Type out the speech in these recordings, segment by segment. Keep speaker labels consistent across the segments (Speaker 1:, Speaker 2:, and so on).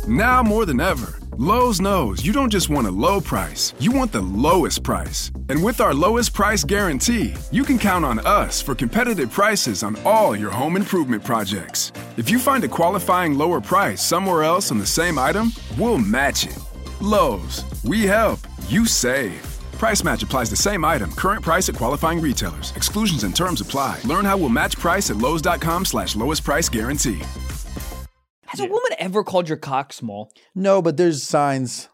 Speaker 1: Now more than ever, Lowe's knows you don't just want a low price, you want the lowest price. And with our lowest price guarantee, you can count on us for competitive prices on all your home improvement projects. If you find a qualifying lower price somewhere else on the same item, we'll match it. Lowe's, we help, you save. Price match applies to same item. Current price at qualifying retailers. Exclusions and terms apply. Learn how we'll match price at lowes.com/lowest price guarantee.
Speaker 2: Has a woman ever called your cock small?
Speaker 3: No, but there's signs.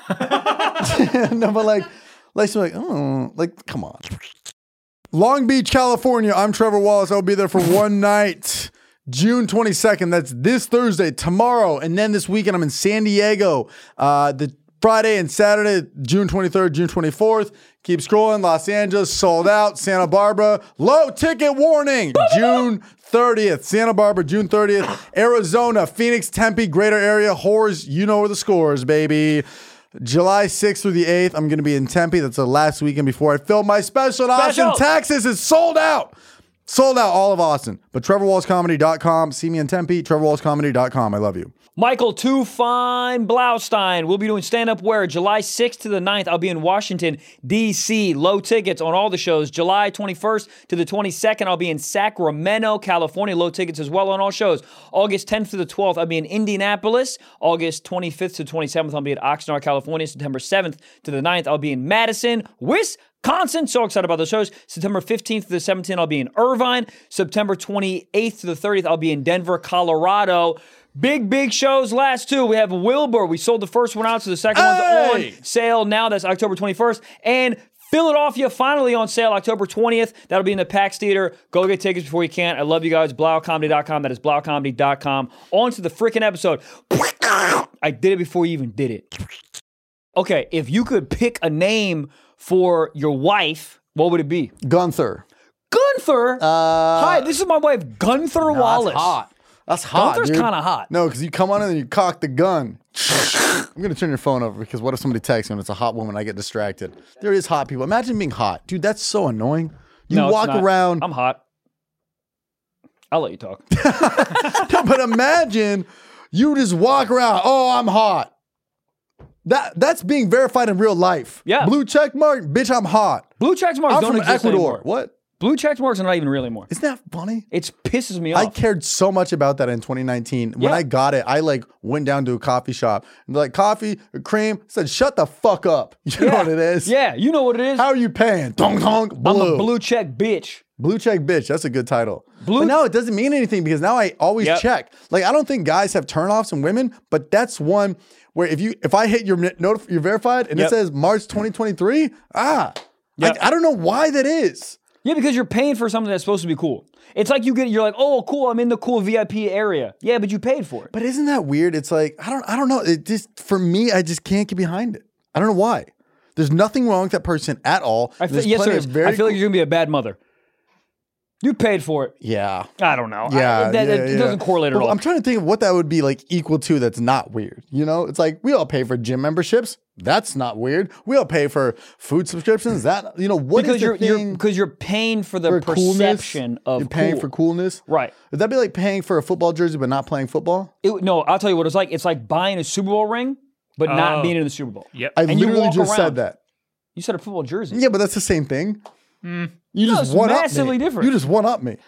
Speaker 3: No, but like, oh, like, come on. Long Beach, California. I'm Trevor Wallace. I'll be there for one night. June 22nd. That's this Thursday, tomorrow. And then this weekend, I'm in San Diego. The Friday and Saturday, June 23rd, June 24th. Keep scrolling. Los Angeles, sold out. Santa Barbara, low ticket warning. June 30th. Santa Barbara, June 30th. Arizona, Phoenix, Tempe, greater area. Whores, you know where the score is, baby. July 6th through the 8th, I'm going to be in Tempe. That's the last weekend before I film my special in Austin, Texas. It's sold out. Sold out all of Austin. But TrevorWallsComedy.com. See me in Tempe. TrevorWallsComedy.com. I love you.
Speaker 2: Michael Too Fine Blaustein. We'll be doing stand-up where July 6th to the 9th. I'll be in Washington, D.C. Low tickets on all the shows. July 21st to the 22nd, I'll be in Sacramento, California. Low tickets as well on all shows. August 10th to the 12th, I'll be in Indianapolis. August 25th to 27th, I'll be at Oxnard, California. September 7th to the 9th, I'll be in Madison, Wisconsin. So excited about those shows. September 15th to the 17th, I'll be in Irvine. September 28th to the 30th, I'll be in Denver, Colorado. Big shows. Last two. We have Wilbur. We sold the first one out, so the second one's on sale now. That's October 21st. And Philadelphia finally on sale October 20th. That'll be in the PAX Theater. Go get tickets before you can. I love you guys. BlauComedy.com. That is BlauComedy.com. On to the freaking episode. I did it before you even did it. Okay, if you could pick a name for your wife, what would it be?
Speaker 3: Gunther.
Speaker 2: Gunther? Hi, this is my wife, Gunther Wallace.
Speaker 3: That's hot. That's hot,
Speaker 2: Gunther's kind of hot.
Speaker 3: No, because you come on and you cock the gun. I'm going to turn your phone over because what if somebody texts me and it's a hot woman? I get distracted. There is hot people. Imagine being hot. Dude, that's so annoying. You walk around.
Speaker 2: I'm hot. I'll let you talk.
Speaker 3: But imagine you just walk around. Oh, I'm hot. That's being verified in real life.
Speaker 2: Yeah.
Speaker 3: Blue check mark. Bitch, I'm hot.
Speaker 2: Blue check marks
Speaker 3: I'm
Speaker 2: don't
Speaker 3: from
Speaker 2: exist
Speaker 3: Ecuador.
Speaker 2: anymore.
Speaker 3: What?
Speaker 2: Blue check marks are not even real anymore.
Speaker 3: Isn't that funny?
Speaker 2: It pisses me off.
Speaker 3: I cared so much about that in 2019. When I got it, I went down to a coffee shop and they're like, coffee, cream. I said, shut the fuck up. You know what it is?
Speaker 2: Yeah, you know what it is.
Speaker 3: How are you paying? Dong dong, blue.
Speaker 2: I'm a blue check bitch.
Speaker 3: Blue check bitch. That's a good title. But now it doesn't mean anything because now I always check. Like, I don't think guys have turnoffs in women, but that's one where if I hit your verified and it says March 2023, I don't know why that is.
Speaker 2: Yeah, because you're paying for something that's supposed to be cool. It's like you're like, oh, cool, I'm in the cool VIP area. Yeah, but you paid for it.
Speaker 3: But isn't that weird? It's like, I don't know. It just, for me, I just can't get behind it. I don't know why. There's nothing wrong with that person at all.
Speaker 2: I feel like you're going to be a bad mother. You paid for it.
Speaker 3: Yeah.
Speaker 2: I don't know.
Speaker 3: Yeah.
Speaker 2: It doesn't correlate at all.
Speaker 3: I'm trying to think of what that would be like equal to that's not weird. You know, it's like we all pay for gym memberships. That's not weird. We all pay for food subscriptions. That, what is the thing?
Speaker 2: Because you're paying for the perception of
Speaker 3: You're paying
Speaker 2: cool.
Speaker 3: for coolness.
Speaker 2: Right.
Speaker 3: Would that be like paying for a football jersey but not playing football?
Speaker 2: No, I'll tell you what it's like. It's like buying a Super Bowl ring but not being in the Super Bowl.
Speaker 4: Yep.
Speaker 3: I literally just said that.
Speaker 2: You said a football jersey.
Speaker 3: Yeah, but that's the same thing. You just
Speaker 2: it's
Speaker 3: one up me.
Speaker 2: massively different.
Speaker 3: You just one up me.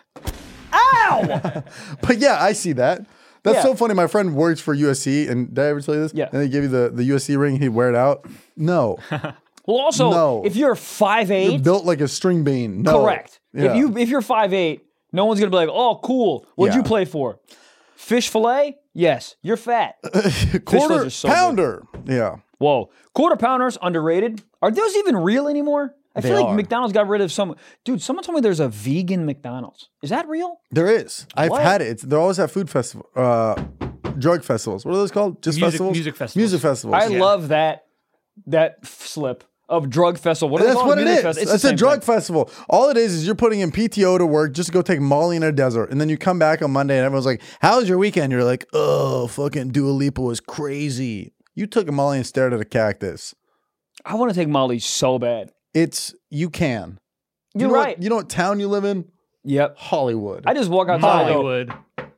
Speaker 2: Ow!
Speaker 3: But yeah, I see that. That's so funny. My friend works for USC, and did I ever tell you this?
Speaker 2: Yeah.
Speaker 3: And they give you the USC ring, he'd wear it out. No.
Speaker 2: Well, also, if you're 5'8",
Speaker 3: you're built like a string bean. No.
Speaker 2: Correct.
Speaker 3: Yeah.
Speaker 2: If you're 5'8", no one's gonna be like, oh, cool. What'd you play for? Fish fillet? Yes. You're fat.
Speaker 3: Quarter
Speaker 2: so
Speaker 3: pounder. Good. Yeah.
Speaker 2: Whoa. Quarter pounders, underrated. Are those even real anymore? I feel like McDonald's got rid of some. Dude, someone told me there's a vegan McDonald's. Is that real?
Speaker 3: There is. I've had it. They always have food festival, drug festivals. What are those called? Just festivals?
Speaker 4: Music festivals.
Speaker 3: Music festivals.
Speaker 2: I love that slip of drug festival.
Speaker 3: That's what it is. It's a drug festival. All it is you're putting in PTO to work just to go take Molly in a desert. And then you come back on Monday and everyone's like, how was your weekend? You're like, oh, fucking Dua Lipa was crazy. You took a Molly and stared at a cactus.
Speaker 2: I want to take Molly so bad.
Speaker 3: You can.
Speaker 2: You're right.
Speaker 3: You know what town you live in?
Speaker 2: Yep.
Speaker 3: Hollywood.
Speaker 2: I just walk outside.
Speaker 4: Hollywood.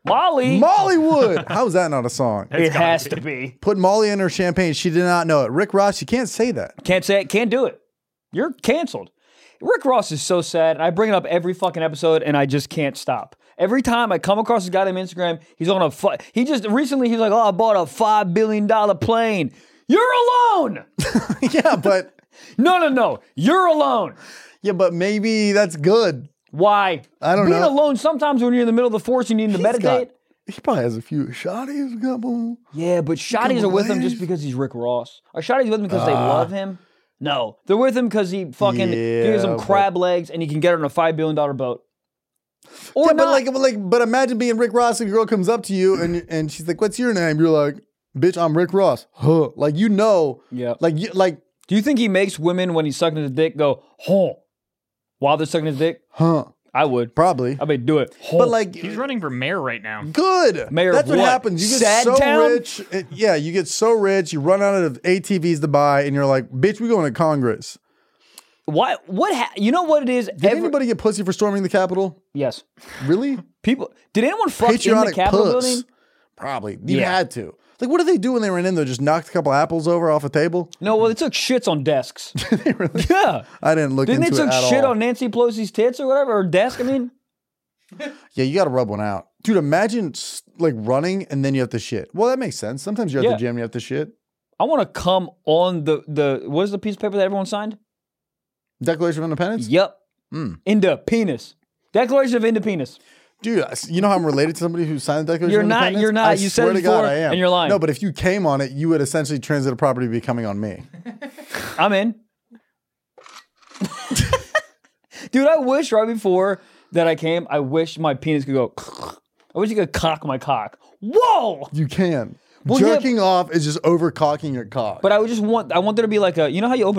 Speaker 2: Molly.
Speaker 3: Molly Wood. How is that not a song?
Speaker 2: It has to be.
Speaker 3: Put Molly in her champagne. She did not know it. Rick Ross, you can't say that.
Speaker 2: Can't say it. Can't do it. You're canceled. Rick Ross is so sad. I bring it up every fucking episode, and I just can't stop. Every time I come across this guy on Instagram, he's on he just recently he's like, oh, I bought a $5 billion plane. You're alone.
Speaker 3: Yeah, but
Speaker 2: No. You're alone.
Speaker 3: yeah, but maybe that's good.
Speaker 2: Why?
Speaker 3: I don't
Speaker 2: Being
Speaker 3: know.
Speaker 2: alone, sometimes when you're in the middle of the forest, you need to meditate.
Speaker 3: He probably has a few shotties, a couple.
Speaker 2: Yeah, but shotties are with him just because he's Rick Ross. Are shotties with him because they love him? No. They're with him because he fucking gives them crab legs and he can get her on a $5 billion boat. Or
Speaker 3: Yeah,
Speaker 2: not.
Speaker 3: but imagine being Rick Ross and a girl comes up to you and she's like, "What's your name?" You're like, "Bitch, I'm Rick Ross." Huh? Like
Speaker 2: Yeah.
Speaker 3: like
Speaker 2: Do you think he makes women when he's sucking his dick go, huh? While they're sucking his dick?
Speaker 3: huh?
Speaker 2: I would.
Speaker 3: Probably.
Speaker 2: I mean, do it. Huh.
Speaker 3: But like,
Speaker 4: He's running for mayor right now.
Speaker 3: good.
Speaker 2: Mayor
Speaker 3: That's
Speaker 2: of
Speaker 3: what
Speaker 2: what?
Speaker 3: happens. You get
Speaker 2: Sad
Speaker 3: so
Speaker 2: town?
Speaker 3: rich. You get so rich. You run out of ATVs to buy, and you're like, "Bitch, we going to Congress."
Speaker 2: Why? You know what it is?
Speaker 3: Did anybody get pussy for storming the Capitol?
Speaker 2: Yes.
Speaker 3: Really?
Speaker 2: People. Did anyone fuck in the
Speaker 3: Patriotic
Speaker 2: Capitol
Speaker 3: puss.
Speaker 2: building?
Speaker 3: Probably. You
Speaker 2: Yeah.
Speaker 3: had to. Like, what did they do when they were in there? Just knocked a couple apples over off a table?
Speaker 2: No, well, they took shits on desks. Yeah.
Speaker 3: I didn't look
Speaker 2: Didn't
Speaker 3: into
Speaker 2: they
Speaker 3: it
Speaker 2: took
Speaker 3: at
Speaker 2: shit
Speaker 3: all.
Speaker 2: on Nancy Pelosi's tits or whatever, or desk? I mean,
Speaker 3: Yeah, you got to rub one out. Dude, imagine like running and then you have to shit. Well, that makes sense. Sometimes you're at the gym and you have to shit.
Speaker 2: I want to come on the what is the piece of paper that everyone signed?
Speaker 3: Declaration of Independence?
Speaker 2: Yep. Into penis. Declaration of Independence.
Speaker 3: Dude, you know how I'm related to somebody who signed the Declaration of Independence?
Speaker 2: You're not.
Speaker 3: I
Speaker 2: You said
Speaker 3: swear
Speaker 2: it
Speaker 3: to God,
Speaker 2: before,
Speaker 3: I am.
Speaker 2: and you're lying.
Speaker 3: No, but if you came on it, you would essentially transit property becoming on me.
Speaker 2: I'm in. Dude, I wish right before that I came, I wish my penis could go. I wish you could cock my cock. Whoa!
Speaker 3: You can.
Speaker 2: Well, yeah,
Speaker 3: Jerking off is just overcocking your cock.
Speaker 2: But I want there to be like a, you know how you open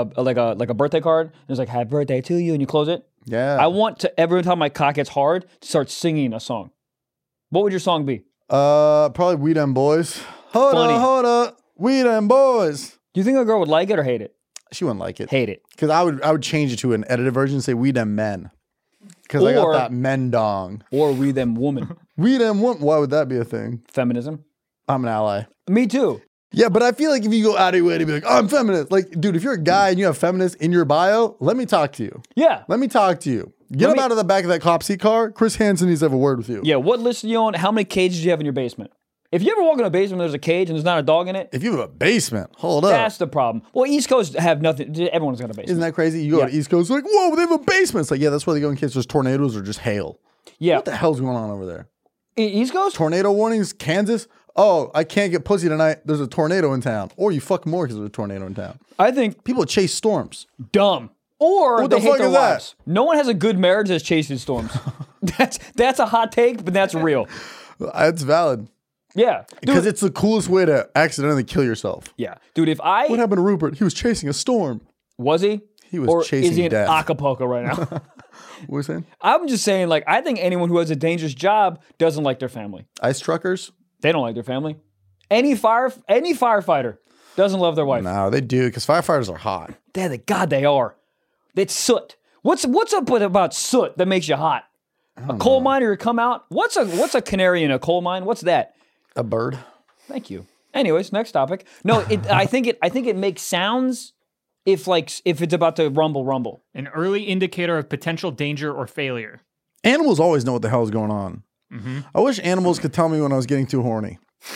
Speaker 2: a birthday card and it's like happy birthday to you and you close it?
Speaker 3: yeah.
Speaker 2: I want to every time my cock gets hard to start singing a song. What would your song be?
Speaker 3: Probably We Dem Boys. Hold
Speaker 2: Funny.
Speaker 3: up. We Dem Boys.
Speaker 2: Do you think a girl would like it or hate it?
Speaker 3: She wouldn't like it.
Speaker 2: Hate it.
Speaker 3: Because I would change it to an edited version and say We Dem Men. Because I got
Speaker 2: Or-
Speaker 3: that men dong.
Speaker 2: Or we them woman.
Speaker 3: We Dem Woman. Why would that be a thing?
Speaker 2: Feminism.
Speaker 3: I'm an ally.
Speaker 2: Me too.
Speaker 3: Yeah, but I feel like if you go out of your way to be like, I'm feminist. Like, dude, if you're a guy and you have feminist in your bio, let me talk to you.
Speaker 2: Yeah.
Speaker 3: Let me talk to you. Get him out of the back of that cop seat car. Chris Hansen needs to have a word with you.
Speaker 2: Yeah, what list are you on? How many cages do you have in your basement? If you ever walk in a basement and there's a cage and there's not a dog in it,
Speaker 3: If you have a basement, hold up.
Speaker 2: that's the problem. Well, East Coast have nothing. Everyone's got a basement.
Speaker 3: Isn't that crazy? You go to East Coast, like, whoa, they have a basement. It's like, yeah, that's where they go in case there's tornadoes or just hail.
Speaker 2: Yeah.
Speaker 3: What the hell's going on over there?
Speaker 2: East Coast?
Speaker 3: Tornado warnings, Kansas. Oh, I can't get pussy tonight. There's a tornado in town. Or you fuck more because there's a tornado in town.
Speaker 2: I think
Speaker 3: People chase storms.
Speaker 2: dumb. Or
Speaker 3: What
Speaker 2: they
Speaker 3: the
Speaker 2: hate
Speaker 3: fuck
Speaker 2: their
Speaker 3: is that?
Speaker 2: wives. No one has a good marriage that's chasing storms. That's a hot take, but that's real.
Speaker 3: It's valid.
Speaker 2: Yeah.
Speaker 3: Because
Speaker 2: Dude,
Speaker 3: it's the coolest way to accidentally kill yourself.
Speaker 2: yeah. Dude, if I...
Speaker 3: What happened to Rupert? He was chasing a storm.
Speaker 2: Was he?
Speaker 3: He was
Speaker 2: or
Speaker 3: chasing
Speaker 2: is he in
Speaker 3: death.
Speaker 2: Acapulco right now?
Speaker 3: What were you saying?
Speaker 2: I'm just saying, like, I think anyone who has a dangerous job doesn't like their family.
Speaker 3: Ice truckers?
Speaker 2: They don't like their family. Any firefighter doesn't love their wife.
Speaker 3: No, they do because firefighters are hot.
Speaker 2: God, they are. It's soot. What's up with about soot that makes you hot? A coal miner come out. What's a canary in a coal mine? What's that?
Speaker 3: A bird?
Speaker 2: Thank you. Anyways, next topic. No, I think it makes sounds if it's about to rumble.
Speaker 4: An early indicator of potential danger or failure.
Speaker 3: Animals always know what the hell is going on. I wish animals could tell me when I was getting too horny.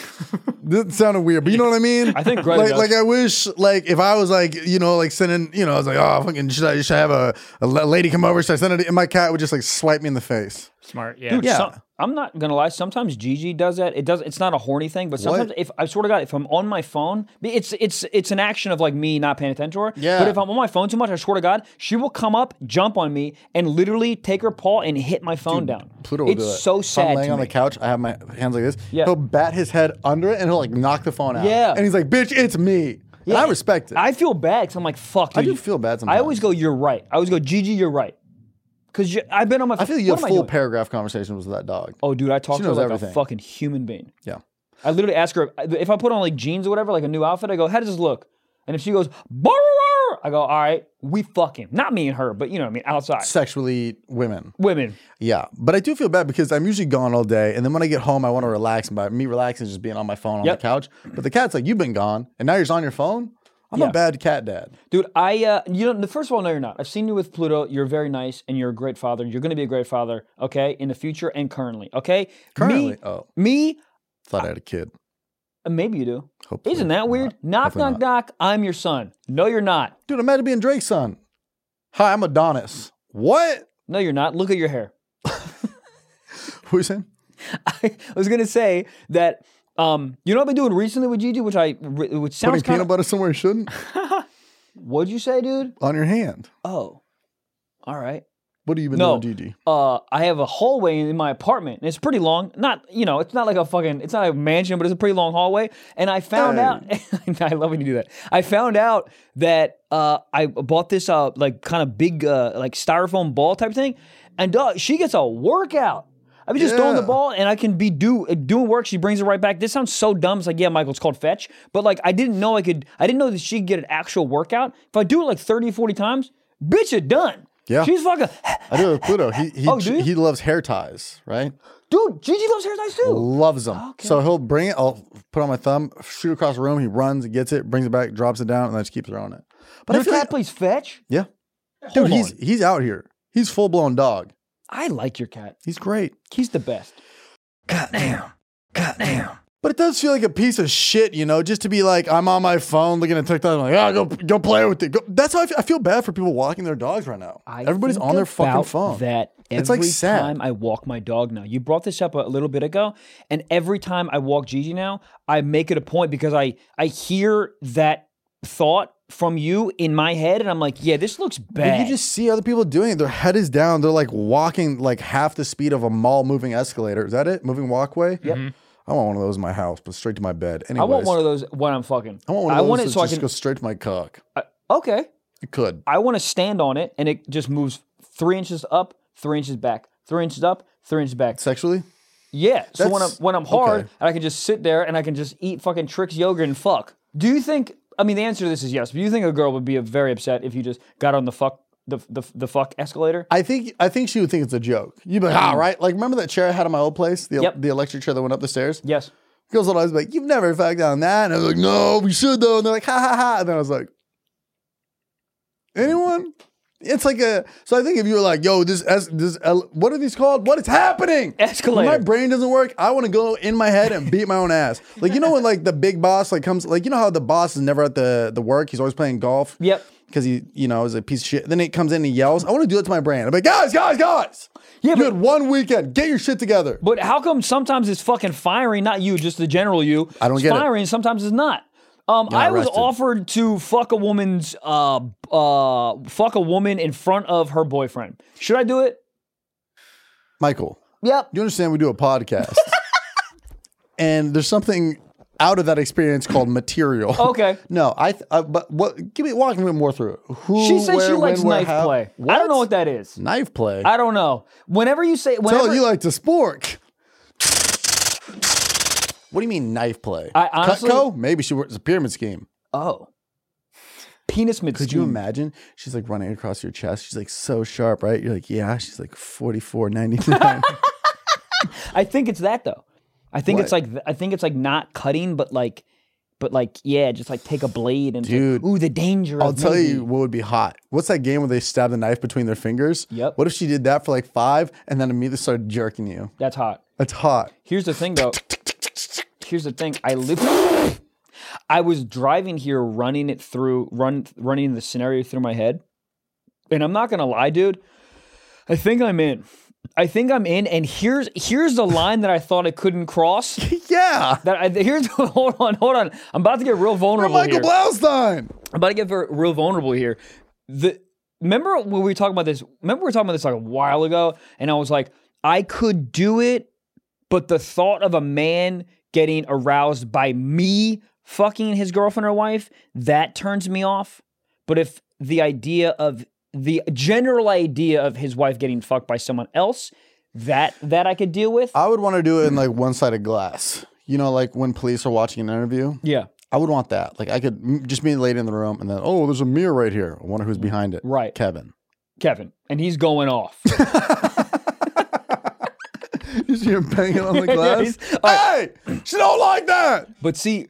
Speaker 3: That sounded weird, but you know what I mean?
Speaker 2: I think Greta does.
Speaker 3: like I wish, like, if I was like, you know, like sending, you know, I was like, oh, fucking, should I have a lady come over? Should I send it? And my cat would just like swipe me in the face.
Speaker 4: Smart, yeah.
Speaker 2: Dude,
Speaker 3: Yeah.
Speaker 2: I'm not gonna lie. Sometimes Gigi does that. It's not a horny thing, but sometimes
Speaker 3: What?
Speaker 2: if I swear to God, if I'm on my phone, it's an action of like me not paying attention to her.
Speaker 3: Yeah.
Speaker 2: But if I'm on my phone too much, I swear to God, she will come up, jump on me, and literally take her paw and hit my phone down.
Speaker 3: Pluto will
Speaker 2: it's
Speaker 3: do it.
Speaker 2: so
Speaker 3: If I'm
Speaker 2: sad
Speaker 3: laying
Speaker 2: to
Speaker 3: on
Speaker 2: me.
Speaker 3: the couch. I have my hands like this.
Speaker 2: Yeah.
Speaker 3: He'll bat his head under it and he'll like knock the phone out.
Speaker 2: Yeah.
Speaker 3: And he's like, bitch, it's me. And I respect it.
Speaker 2: I feel bad because I'm like, fuck, dude.
Speaker 3: I do feel bad sometimes.
Speaker 2: I always go, you're right. I always go, Gigi, you're right. Because I've been on my phone.
Speaker 3: I feel like you
Speaker 2: What
Speaker 3: have
Speaker 2: am I
Speaker 3: full
Speaker 2: doing?
Speaker 3: paragraph conversations with that dog.
Speaker 2: Oh, dude, I talk
Speaker 3: She
Speaker 2: to her
Speaker 3: knows
Speaker 2: like
Speaker 3: everything.
Speaker 2: a fucking human being.
Speaker 3: Yeah.
Speaker 2: I literally ask her if I put on like jeans or whatever, like a new outfit. I go, "How does this look?" And if she goes, "Borrower," I go, all right, we fucking. Not me and her, but you know what I mean, outside.
Speaker 3: Sexually women.
Speaker 2: Women.
Speaker 3: Yeah. But I do feel bad because I'm usually gone all day. And then when I get home, I want to relax. And by me relaxing is just being on my phone on the couch. But the cat's like, you've been gone. And now you're just on your phone? I'm a bad cat dad.
Speaker 2: Dude, first of all, no, you're not. I've seen you with Pluto. You're very nice and you're a great father. You're going to be a great father, okay, in the future and currently, okay?
Speaker 3: Currently?
Speaker 2: Me?
Speaker 3: Thought I had a kid.
Speaker 2: Maybe you do.
Speaker 3: Hopefully
Speaker 2: Isn't that weird? Knock, knock, knock. I'm your son. No, you're not.
Speaker 3: Dude, imagine being Drake's son. Hi, I'm Adonis. What?
Speaker 2: No, you're not. Look at your hair.
Speaker 3: Who are you saying?
Speaker 2: I was going to say that, you know what I've been doing recently with Gigi, which sounds
Speaker 3: Putting peanut butter somewhere you shouldn't?
Speaker 2: What'd you say, dude?
Speaker 3: On your hand.
Speaker 2: Oh, all right.
Speaker 3: What have you been doing, Gigi?
Speaker 2: I have a hallway in my apartment. And it's pretty long. It's not like it's not a mansion, but it's a pretty long hallway. And I found out, I love when you do that. I found out that I bought this like kind of big like styrofoam ball type thing. And she gets a workout. I was just throwing the ball and I can be doing work. She brings it right back. This sounds so dumb. It's like, yeah, Michael, it's called fetch. But like, I didn't know that she could get an actual workout. If I do it like 30, 40 times, bitch, it's done.
Speaker 3: Yeah.
Speaker 2: She's fucking.
Speaker 3: I do it with Pluto. He
Speaker 2: you?
Speaker 3: loves hair ties, right?
Speaker 2: Dude, Gigi loves hair ties too.
Speaker 3: Loves them.
Speaker 2: Okay.
Speaker 3: So he'll bring it, I'll put it on my thumb, shoot across the room, he runs, he gets it, brings it back, drops it down, and then just keeps throwing it. But
Speaker 2: Your cat plays fetch?
Speaker 3: Yeah.
Speaker 2: Hold
Speaker 3: Dude,
Speaker 2: on.
Speaker 3: he's out here. He's full-blown dog.
Speaker 2: I like your cat.
Speaker 3: He's great.
Speaker 2: He's the best.
Speaker 3: Goddamn. But it does feel like a piece of shit, just to be like, I'm on my phone looking at TikTok, I'm like, go play with it. That's how I feel bad for people walking their dogs right now. Everybody's on their fucking phone.
Speaker 2: It's
Speaker 3: like
Speaker 2: every
Speaker 3: sad.
Speaker 2: time I walk my dog now. You brought this up a little bit ago, and every time I walk Gigi now, I make it a point because I hear that thought from you in my head, and I'm like, yeah, this looks bad.
Speaker 3: But you just see other people doing it. Their head is down. They're like walking like half the speed of a mall moving escalator. Is that it? Moving walkway?
Speaker 2: Yep.
Speaker 3: I want one of those in my house, but straight to my bed. Anyways,
Speaker 2: I want one of those when I'm fucking.
Speaker 3: I want one of those
Speaker 2: it so
Speaker 3: just go straight to my cock.
Speaker 2: Okay.
Speaker 3: It could.
Speaker 2: I want to stand on it, and it just moves 3 inches up, 3 inches back, 3 inches up, 3 inches back.
Speaker 3: Sexually?
Speaker 2: Yeah. So
Speaker 3: That's-
Speaker 2: when I'm hard,
Speaker 3: okay.
Speaker 2: and I can just sit there and I can just eat fucking Trix yogurt and fuck. Do you think? I mean, the answer to this is yes. But do you think a girl would be very upset if you just got on the fuck escalator?
Speaker 3: I think she would think it's a joke. You'd be like, right? Like, remember that chair I had in my old place? The electric chair that went up the stairs?
Speaker 2: Yes.
Speaker 3: Girls would always be like, you've never fucked on that. And I was like, no, we should though. And they're like, ha ha ha. And then I was like, anyone? It's like so I think if you were like, yo, what are these called? What is happening?
Speaker 2: Escalator.
Speaker 3: When my brain doesn't work, I want to go in my head and beat my own ass. Like, when like the big boss like comes, like, how the boss is never at the work? He's always playing golf.
Speaker 2: Yep.
Speaker 3: Because he, is a piece of shit. Then he comes in and he yells. I want to do it to my brain. I'm like, guys.
Speaker 2: Yeah,
Speaker 3: you had one weekend. Get your shit together.
Speaker 2: But how come sometimes it's fucking firing, not you, just the general you.
Speaker 3: I don't
Speaker 2: it's
Speaker 3: get it.
Speaker 2: firing, sometimes it's not. I was
Speaker 3: arrested.
Speaker 2: offered to fuck a woman in front of her boyfriend. Should I do it?
Speaker 3: Michael,
Speaker 2: Yep.
Speaker 3: you understand we do a podcast. And there's something out of that experience called material.
Speaker 2: Okay.
Speaker 3: No, but walk me more through it. Who,
Speaker 2: She said
Speaker 3: where,
Speaker 2: she likes
Speaker 3: when, where,
Speaker 2: knife
Speaker 3: how?
Speaker 2: play. I don't know what that is.
Speaker 3: Knife play?
Speaker 2: I don't know. Whenever you say,
Speaker 3: Tell you like to spork. What do you mean knife play?
Speaker 2: I honestly-
Speaker 3: Cutco? Maybe she works a pyramid scheme.
Speaker 2: oh, penis mid.
Speaker 3: Could you imagine? She's like running across your chest. She's like so sharp, right? You're like, yeah. She's like 44.99.
Speaker 2: I think it's that though. I think
Speaker 3: What?
Speaker 2: it's like not cutting, but like yeah, just like take a blade and
Speaker 3: Dude,
Speaker 2: ooh, the danger.
Speaker 3: I'll
Speaker 2: of
Speaker 3: tell
Speaker 2: maybe.
Speaker 3: you what would be hot. What's that game where they stab the knife between their fingers?
Speaker 2: Yep.
Speaker 3: What if she did that for like 5 and then immediately started jerking you?
Speaker 2: That's hot.
Speaker 3: That's hot.
Speaker 2: Here's the thing though. I was driving here, running the scenario through my head, and I'm not gonna lie, dude. I think I'm in, and here's the line that I thought I couldn't cross.
Speaker 3: Yeah.
Speaker 2: Hold on. I'm about to get real
Speaker 3: You're
Speaker 2: vulnerable
Speaker 3: Michael
Speaker 2: here.
Speaker 3: Blaustein.
Speaker 2: I'm about to get real vulnerable here. Remember when we were talking about this? Remember we were talking about this like a while ago, and I was like, I could do it, but the thought of a man getting aroused by me fucking his girlfriend or wife, that turns me off. But if the general idea of his wife getting fucked by someone else, that I could deal with.
Speaker 3: I would want to do it in like one-sided glass. Like when police are watching an interview.
Speaker 2: Yeah.
Speaker 3: I would want that. Like I could just be the lady in the room, and then there's a mirror right here. I wonder who's behind it.
Speaker 2: Right,
Speaker 3: Kevin,
Speaker 2: and he's going off.
Speaker 3: You see him banging on the glass.
Speaker 2: Yeah,
Speaker 3: hey, she don't like that.
Speaker 2: But see,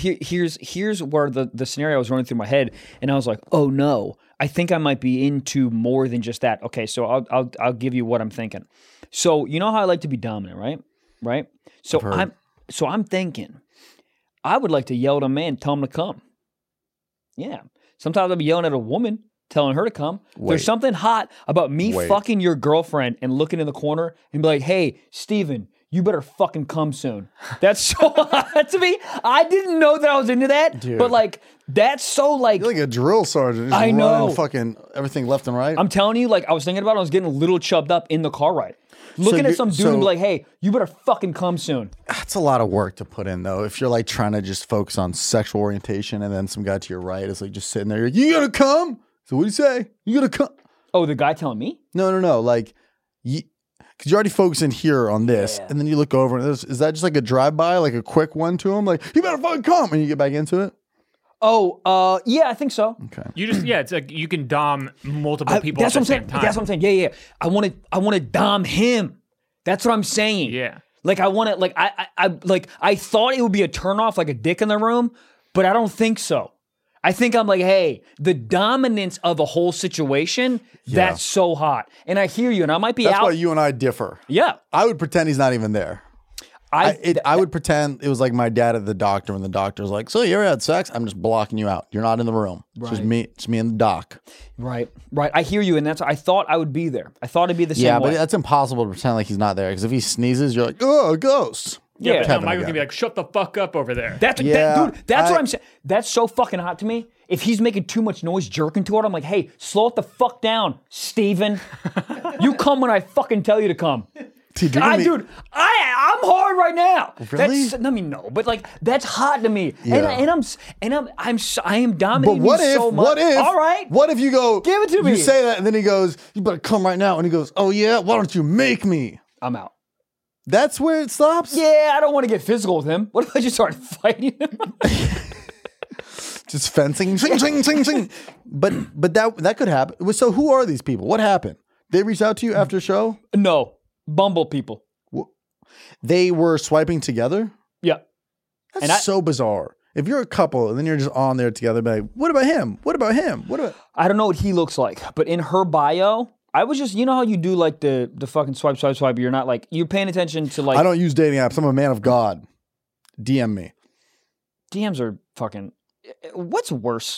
Speaker 2: here's where the scenario was running through my head, and I was like, oh no, I think I might be into more than just that. Okay, so I'll give you what I'm thinking. So you know how I like to be dominant, right? Right. So I'm thinking, I would like to yell at a man, tell him to come. Yeah. Sometimes I'll be yelling at a woman, telling her to come. There's something hot about me fucking your girlfriend and looking in the corner and be like, hey, Steven, you better fucking come soon. That's so hot to me. I didn't know that I was into that, dude. But like, that's so like...
Speaker 3: You're like a drill sergeant. Just
Speaker 2: I know.
Speaker 3: Fucking everything left and right.
Speaker 2: I'm telling you, like, I was thinking about it. I was getting a little chubbed up in the car ride. Looking at some dude and be like, hey, you better fucking come soon.
Speaker 3: That's a lot of work to put in, though. If you're like trying to just focus on sexual orientation and then some guy to your right is like just sitting there, you gonna come? So what do you say? You gonna come?
Speaker 2: Oh, the guy telling me?
Speaker 3: No. Like, because you're already focusing here on this, and then you look over and is that just like a drive-by, like a quick one to him? Like, you better fucking come, and you get back into it?
Speaker 2: Oh, yeah, I think so.
Speaker 3: Okay.
Speaker 4: You just it's like you can dom multiple people
Speaker 2: at
Speaker 4: the
Speaker 2: same
Speaker 4: same time.
Speaker 2: That's what I'm saying. Yeah. I want to dom him. That's what I'm saying.
Speaker 4: Yeah.
Speaker 2: Like I want to like I thought it would be a turnoff, like a dick in the room, but I don't think so. I think I'm like, hey, the dominance of a whole situation, that's so hot. And I hear you, and I might be
Speaker 3: That's
Speaker 2: out.
Speaker 3: why you and I differ.
Speaker 2: Yeah.
Speaker 3: I would pretend he's not even there. I would pretend it was like my dad at the doctor when the doctor's like, so you ever had sex? I'm just blocking you out. You're not in the room. It's just me. It's me and the doc.
Speaker 2: Right. I hear you, and I thought I would be there. I thought it'd be the same way.
Speaker 3: Yeah, but that's impossible to pretend like he's not there, because if he sneezes, you're like, oh, a ghost.
Speaker 4: Yeah, but
Speaker 3: Kevin
Speaker 4: Michael's
Speaker 3: again.
Speaker 4: gonna be like, shut the fuck up over there.
Speaker 2: Dude, that's what I'm saying. That's so fucking hot to me. If he's making too much noise jerking to it, I'm like, hey, slow it the fuck down, Steven. You come when I fucking tell you to come.
Speaker 3: Dude,
Speaker 2: I'm hard right now.
Speaker 3: Really?
Speaker 2: I mean, no, but like that's hot to me.
Speaker 3: Yeah.
Speaker 2: I am dominating so much.
Speaker 3: What if?
Speaker 2: All right.
Speaker 3: What if you go?
Speaker 2: Give it to me.
Speaker 3: You say that, and then he goes, "You better come right now." And he goes, "Oh yeah, why don't you make me?"
Speaker 2: I'm out.
Speaker 3: That's where it stops.
Speaker 2: Yeah, I don't want to get physical with him. What if I just start fighting him?
Speaker 3: Just fencing, sing, sing, sing, sing. But that could happen. So who are these people? What happened? They reached out to you after show?
Speaker 2: No, Bumble people.
Speaker 3: They were swiping together?
Speaker 2: Yeah.
Speaker 3: That's so bizarre. If you're a couple and then you're just on there together, be like, what about him? What about him?
Speaker 2: I don't know what he looks like, but in her bio, I was just, you know how you do like the fucking swipe, you're not like, you're paying attention to like.
Speaker 3: I don't use dating apps. I'm a man of God. DM me.
Speaker 2: DMs are fucking, what's worse?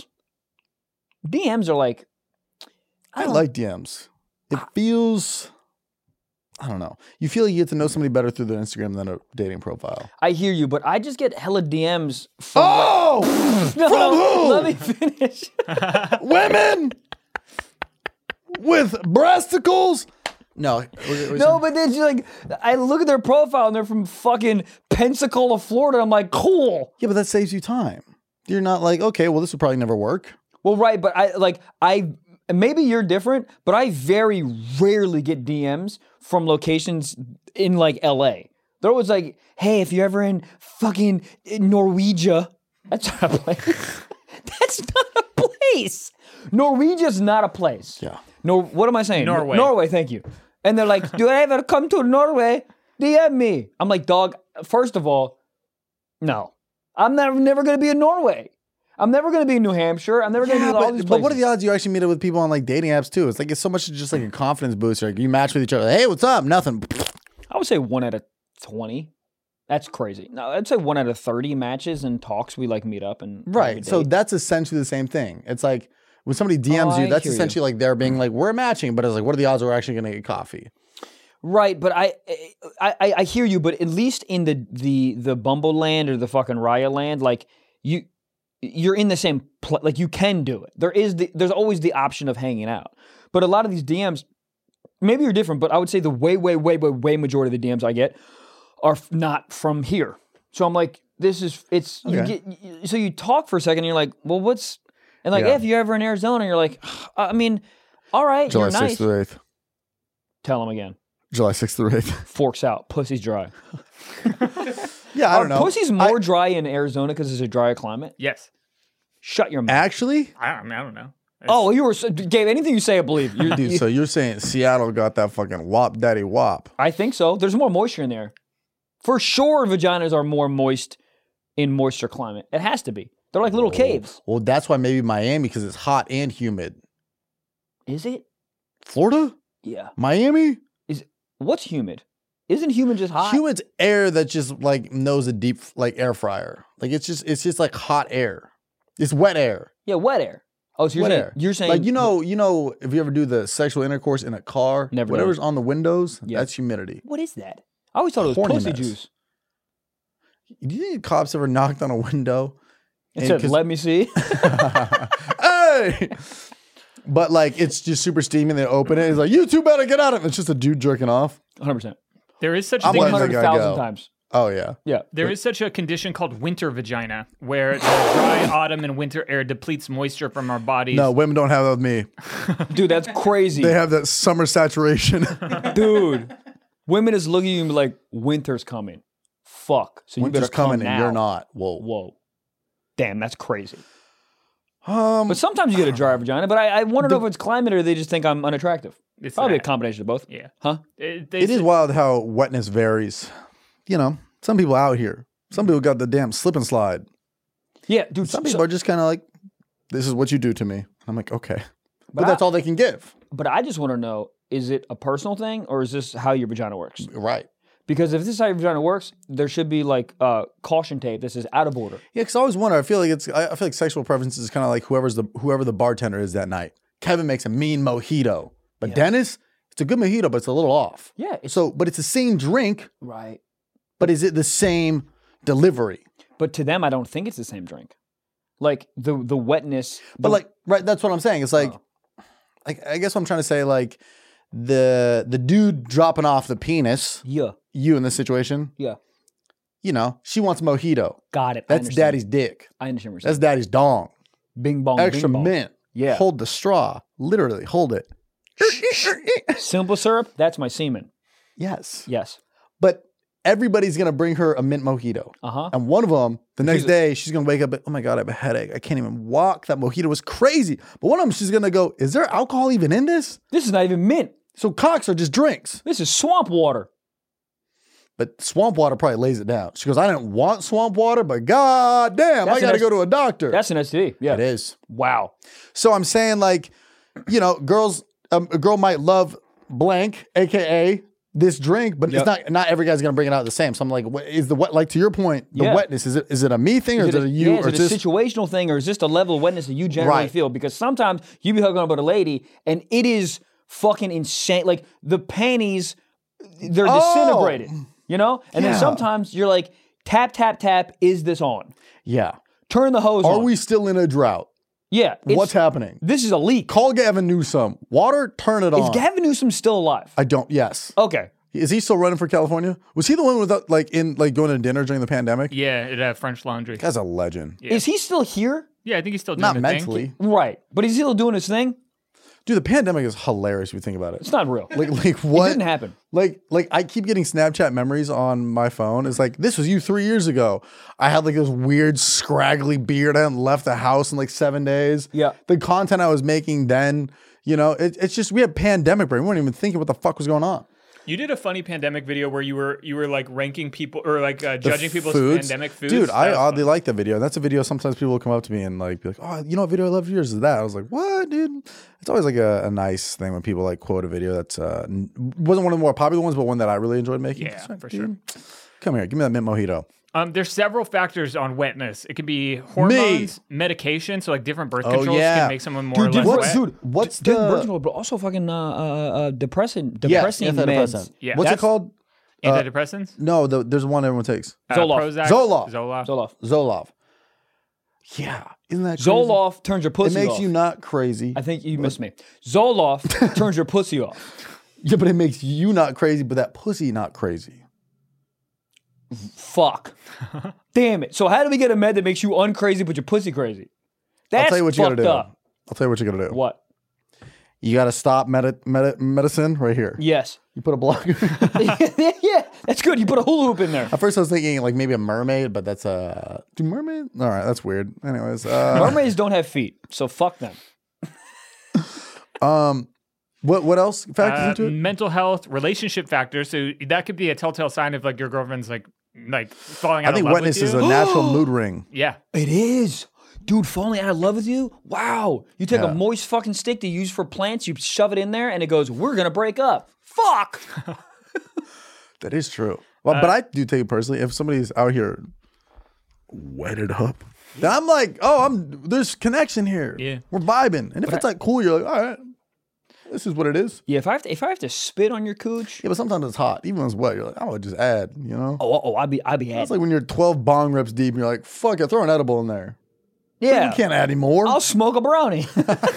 Speaker 2: DMs are like.
Speaker 3: I like DMs. It feels, I don't know. You feel you get to know somebody better through their Instagram than a dating profile.
Speaker 2: I hear you, but I just get hella DMs from.
Speaker 3: From who?
Speaker 2: Let me finish.
Speaker 3: Women with breasticles? No.
Speaker 2: No, but then like, I look at their profile and they're from fucking Pensacola, Florida. I'm like, cool.
Speaker 3: Yeah, but that saves you time. You're not like, okay, well, this would probably never work.
Speaker 2: Well, right, but maybe you're different, but I very rarely get DMs from locations in like LA. They're always like, hey, if you're ever in fucking Norwegia, that's not a place. That's not a place. Norwegia's not a place.
Speaker 3: Yeah.
Speaker 2: What am I saying?
Speaker 4: Norway.
Speaker 2: Norway, thank you. And they're like, do I ever come to Norway? DM me. I'm like, dog, first of all, no. I'm never going to be in Norway. I'm never going to be in New Hampshire. I'm never going to be in all these places.
Speaker 3: But what are the odds you actually meet up with people on like dating apps too? It's like it's so much just like a confidence booster. Like you match with each other. Hey, what's up? Nothing.
Speaker 2: I would say 1 out of 20. That's crazy. No, I'd say 1 out of 30 matches and talks we like meet up and
Speaker 3: right. So that's essentially the same thing. It's like when somebody DMs you, that's essentially like they're being like we're matching, but it's like what are the odds we're actually going to get coffee?
Speaker 2: Right, but I hear you. But at least in the Bumble land or the fucking Raya land, like you're in the same like you can do it. There's always the option of hanging out. But a lot of these DMs, maybe you're different, but I would say the way majority of the DMs I get are not from here. So I'm like, okay. So you talk for a second and you're like, well, what's, and like, if you're ever in Arizona, you're like, I mean, all right,
Speaker 3: July
Speaker 2: you're nice.
Speaker 3: 6th through 8th.
Speaker 2: Tell them again.
Speaker 3: July 6th through 8th.
Speaker 2: Forks out, pussy's dry.
Speaker 3: Yeah, I don't know.
Speaker 2: Pussy's more dry in Arizona because it's a drier climate.
Speaker 4: Yes.
Speaker 2: Shut your mouth.
Speaker 3: Actually,
Speaker 4: I don't know.
Speaker 2: Oh, you were Gabe. Anything you say, I believe.
Speaker 3: dude. So you're saying Seattle got that fucking wop daddy wop?
Speaker 2: I think so. There's more moisture in there. For sure, vaginas are more moist in moisture climate. It has to be. They're like little caves.
Speaker 3: Well, that's why maybe Miami, because it's hot and humid.
Speaker 2: Is it?
Speaker 3: Florida?
Speaker 2: Yeah.
Speaker 3: Miami?
Speaker 2: What's humid? Isn't humid just hot?
Speaker 3: Humid's air that just like knows a deep like air fryer. Like it's just like hot air. It's wet air.
Speaker 2: Yeah, wet air. Oh, so you're saying
Speaker 3: like you know if you ever do the sexual intercourse in a car,
Speaker 2: Never
Speaker 3: whatever's
Speaker 2: done.
Speaker 3: on the windows,
Speaker 2: Yeah.
Speaker 3: that's humidity.
Speaker 2: what is that? I always thought it was pussy
Speaker 3: Horniness.
Speaker 2: juice.
Speaker 3: Do you think cops ever knocked on a window?
Speaker 2: It
Speaker 3: And
Speaker 2: said,
Speaker 3: 'cause-
Speaker 2: "Let me see."
Speaker 3: Hey! But like it's just super steamy and they open it. It's like, you two better get out of it. It's just a dude jerking off.
Speaker 2: 100%.
Speaker 4: There is such a
Speaker 3: I'm
Speaker 4: thing.
Speaker 3: letting that guy
Speaker 2: 100,000
Speaker 3: go.
Speaker 2: times.
Speaker 3: Oh yeah.
Speaker 2: Yeah.
Speaker 4: There is such a condition called winter vagina, where the dry autumn and winter air depletes moisture from our bodies.
Speaker 3: No, women don't have that with me.
Speaker 2: Dude, that's crazy.
Speaker 3: They have that summer saturation.
Speaker 2: Dude, women is looking at you and be like, "Winter's coming." Fuck. So you
Speaker 3: Winter's
Speaker 2: better come
Speaker 3: coming
Speaker 2: now.
Speaker 3: and you're not. Whoa.
Speaker 2: Whoa. Damn, that's crazy. But sometimes you get a dry vagina, but I want to know if it's climate or they just think I'm unattractive.
Speaker 4: It's
Speaker 2: Probably a
Speaker 4: that.
Speaker 2: combination of both.
Speaker 4: Yeah.
Speaker 2: Huh?
Speaker 3: It is wild how wetness varies. You know, some people out here, some people got the damn slip and slide.
Speaker 2: Yeah, dude.
Speaker 3: Some people are just kind of like, this is what you do to me. I'm like, okay. But
Speaker 2: I-
Speaker 3: that's all they can give.
Speaker 2: But I just want to know, is it a personal thing or is this how your vagina works?
Speaker 3: Right.
Speaker 2: Because if this is how your vagina works, there should be like caution tape. This is out of order.
Speaker 3: Yeah, because I always wonder, I feel like sexual preferences is kind of like whoever the bartender is that night. Kevin makes a mean mojito. But Dennis, it's a good mojito, but it's a little off.
Speaker 2: Yeah.
Speaker 3: But it's the same drink,
Speaker 2: Right.
Speaker 3: but is it the same delivery?
Speaker 2: But to them, I don't think it's the same drink. Like the wetness.
Speaker 3: But like, right, that's what I'm saying. It's like I guess what I'm trying to say, like the dude dropping off the penis,
Speaker 2: Yeah.
Speaker 3: you in this situation,
Speaker 2: Yeah.
Speaker 3: you know, she wants mojito.
Speaker 2: Got it. I
Speaker 3: That's
Speaker 2: understand.
Speaker 3: daddy's dick.
Speaker 2: I understand what you're
Speaker 3: That's
Speaker 2: saying.
Speaker 3: daddy's dong.
Speaker 2: Bing bong.
Speaker 3: Extra
Speaker 2: bing bong.
Speaker 3: mint.
Speaker 2: Yeah.
Speaker 3: Hold the straw. Literally, hold it.
Speaker 2: Simple syrup. That's my semen.
Speaker 3: Yes.
Speaker 2: Yes.
Speaker 3: But everybody's going to bring her a mint mojito.
Speaker 2: Uh-huh.
Speaker 3: And one of them, the next
Speaker 2: She's-
Speaker 3: day, she's going to wake up, oh my God, I have a headache. I can't even walk. That mojito was crazy. But one of them, she's going to go, is there alcohol even in this?
Speaker 2: This is not even mint.
Speaker 3: So cocks are just drinks.
Speaker 2: This is swamp water.
Speaker 3: But swamp water probably lays it down. She goes, I didn't want swamp water, but God damn,
Speaker 2: That's
Speaker 3: I got to
Speaker 2: an
Speaker 3: go to a doctor.
Speaker 2: That's an STD. Yeah.
Speaker 3: It is.
Speaker 2: Wow.
Speaker 3: So I'm saying, like, you know, girls, a girl might love blank, AKA this drink, but
Speaker 2: Yep.
Speaker 3: it's not every guy's going to bring it out the same. So I'm like, what is the wet, like to your point, the
Speaker 2: Yeah.
Speaker 3: wetness, is it a me thing or is it a you?
Speaker 2: Is
Speaker 3: or
Speaker 2: it a
Speaker 3: just,
Speaker 2: situational thing or is this the level of wetness that you generally
Speaker 3: Right.
Speaker 2: feel? Because sometimes you be hooking up with a lady and it is fucking insane. Like the panties, they're disintegrated, you know? And then
Speaker 3: Yeah.
Speaker 2: sometimes you're like, tap, tap, tap, is this on?
Speaker 3: yeah.
Speaker 2: Turn the hose
Speaker 3: Are
Speaker 2: on.
Speaker 3: we still in a drought?
Speaker 2: Yeah.
Speaker 3: What's happening?
Speaker 2: This is a leak.
Speaker 3: Call Gavin Newsom. Water, turn it
Speaker 2: Is
Speaker 3: on.
Speaker 2: Gavin Newsom still alive?
Speaker 3: I don't, yes.
Speaker 2: Okay.
Speaker 3: Is he still running for California? Was he the one without like going to dinner during the pandemic?
Speaker 4: Yeah, at French Laundry.
Speaker 3: Guy's a legend.
Speaker 4: Yeah.
Speaker 2: Is he still here?
Speaker 4: Yeah, I think he's still doing
Speaker 3: Not
Speaker 4: the
Speaker 3: mentally.
Speaker 4: thing.
Speaker 2: Right. But he's still doing his thing?
Speaker 3: Dude, the pandemic is hilarious if you think about it.
Speaker 2: It's not real.
Speaker 3: Like
Speaker 2: It
Speaker 3: what?
Speaker 2: didn't happen.
Speaker 3: Like I keep getting Snapchat memories on my phone. It's like, this was you 3 years ago. I had like this weird scraggly beard. I hadn't left the house in like 7 days.
Speaker 2: Yeah.
Speaker 3: The content I was making then, you know, it's just, we had pandemic brain. We weren't even thinking what the fuck was going on.
Speaker 4: You did a funny pandemic video where you were like ranking people or like judging people's
Speaker 3: Foods.
Speaker 4: pandemic foods.
Speaker 3: Dude,
Speaker 4: That
Speaker 3: I
Speaker 4: was
Speaker 3: oddly
Speaker 4: fun.
Speaker 3: like that video. That's a video sometimes people will come up to me and like be like, oh, you know what video I love of yours is that? I was like, what, dude? It's always like a nice thing when people like quote a video that's wasn't one of the more popular ones, but one that I really enjoyed making.
Speaker 4: Yeah,
Speaker 3: It's like,
Speaker 4: for
Speaker 3: dude, come here, give me that mint mojito.
Speaker 4: There's several factors on wetness. It could be hormones, medication, so like different birth controls
Speaker 3: yeah.
Speaker 4: can make someone more or less
Speaker 3: What's,
Speaker 4: wet.
Speaker 3: dude, what's
Speaker 2: Dude,
Speaker 3: the...
Speaker 2: birth control, but also fucking depressing
Speaker 3: Yes,
Speaker 2: meds.
Speaker 3: antidepressant.
Speaker 4: Yeah.
Speaker 3: What's it
Speaker 4: That's-
Speaker 3: called?
Speaker 4: Antidepressants?
Speaker 3: No, there's one everyone takes.
Speaker 2: Zoloft.
Speaker 4: Prozac,
Speaker 3: Zoloft.
Speaker 4: Zoloft.
Speaker 2: Zoloft.
Speaker 3: Zoloft. Yeah, isn't that crazy?
Speaker 2: Zoloft turns your
Speaker 3: It
Speaker 2: pussy
Speaker 3: makes
Speaker 2: off.
Speaker 3: you not crazy.
Speaker 2: I think you missed me. Zoloft turns your pussy off.
Speaker 3: Yeah, but it makes you not crazy, but that pussy not crazy.
Speaker 2: Fuck. Damn it. So how do we get a med that makes you uncrazy but your pussy crazy? That's
Speaker 3: I'll tell you what you gotta
Speaker 2: fucked
Speaker 3: do.
Speaker 2: up.
Speaker 3: I'll tell you what you gotta do.
Speaker 2: What?
Speaker 3: You gotta stop medicine right here.
Speaker 2: Yes.
Speaker 3: You put a block.
Speaker 2: Yeah. That's good. You put a hula hoop in there.
Speaker 3: At first I was thinking like maybe a mermaid, but that's do mermaid? All right, that's weird. Anyways,
Speaker 2: Mermaids don't have feet, so fuck them.
Speaker 3: what else factors into it?
Speaker 4: Mental health, relationship factors. So that could be a telltale sign of like your girlfriend's like falling out
Speaker 3: I think
Speaker 4: of love
Speaker 3: wetness
Speaker 4: with you.
Speaker 3: is a natural mood ring.
Speaker 4: Yeah.
Speaker 2: It is. Dude, falling out of love with you? Wow. You take a moist fucking stick to use for plants, you shove it in there, and it goes, we're going to break up. Fuck.
Speaker 3: That is true. Well, but I do take it personally. If somebody's out here wetted up, then I'm like, there's connection here.
Speaker 4: Yeah.
Speaker 3: We're vibing. And if it's like cool, you're like, all right, this is what it is.
Speaker 2: Yeah, if I have to spit on your cooch.
Speaker 3: Yeah, but sometimes it's hot. Even when it's wet, you're like, I would just add, you know?
Speaker 2: I'd be
Speaker 3: It's
Speaker 2: at.
Speaker 3: like when you're 12 bong rips deep and you're like, fuck it, throw an edible in there.
Speaker 2: Yeah.
Speaker 3: You can't add any more.
Speaker 2: I'll smoke a brownie.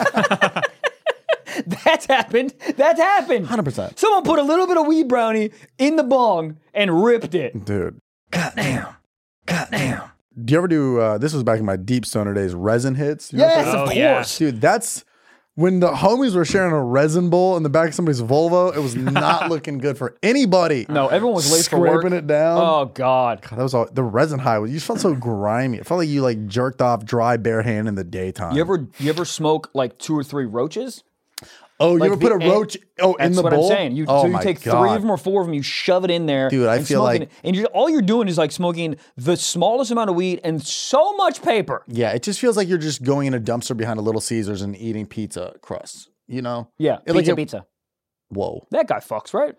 Speaker 2: That's happened.
Speaker 3: 100%.
Speaker 2: Someone put a little bit of weed brownie in the bong and ripped it.
Speaker 3: Dude.
Speaker 2: Goddamn.
Speaker 3: Do you ever do, this was back in my deep stoner days, resin hits? You know what I'm
Speaker 2: Yes,
Speaker 3: saying?
Speaker 2: of
Speaker 4: Oh, yeah.
Speaker 2: course.
Speaker 3: Dude, that's when the homies were sharing a resin bowl in the back of somebody's Volvo. It was not looking good for anybody.
Speaker 2: No, everyone was late for work.
Speaker 3: Scraping it down.
Speaker 2: Oh, God.
Speaker 3: God, that was all the resin high. You just felt so grimy. It felt like you like jerked off dry bare hand in the daytime.
Speaker 2: You ever smoke like 2 or 3 roaches?
Speaker 3: you
Speaker 2: like
Speaker 3: ever put a
Speaker 2: the-
Speaker 3: roach in
Speaker 2: That's
Speaker 3: the
Speaker 2: what
Speaker 3: bowl?
Speaker 2: I'm saying. You
Speaker 3: my
Speaker 2: take
Speaker 3: God.
Speaker 2: 3 of them or 4 of them, you shove it in there.
Speaker 3: Dude, I
Speaker 2: and
Speaker 3: feel
Speaker 2: smoking
Speaker 3: like-
Speaker 2: it. And all you're doing is like smoking the smallest amount of weed and so much paper.
Speaker 3: Yeah, it just feels like you're just going in a dumpster behind a Little Caesars and eating pizza crusts. You know?
Speaker 2: Yeah,
Speaker 3: It, like,
Speaker 2: pizza.
Speaker 3: Whoa.
Speaker 2: That guy fucks, right?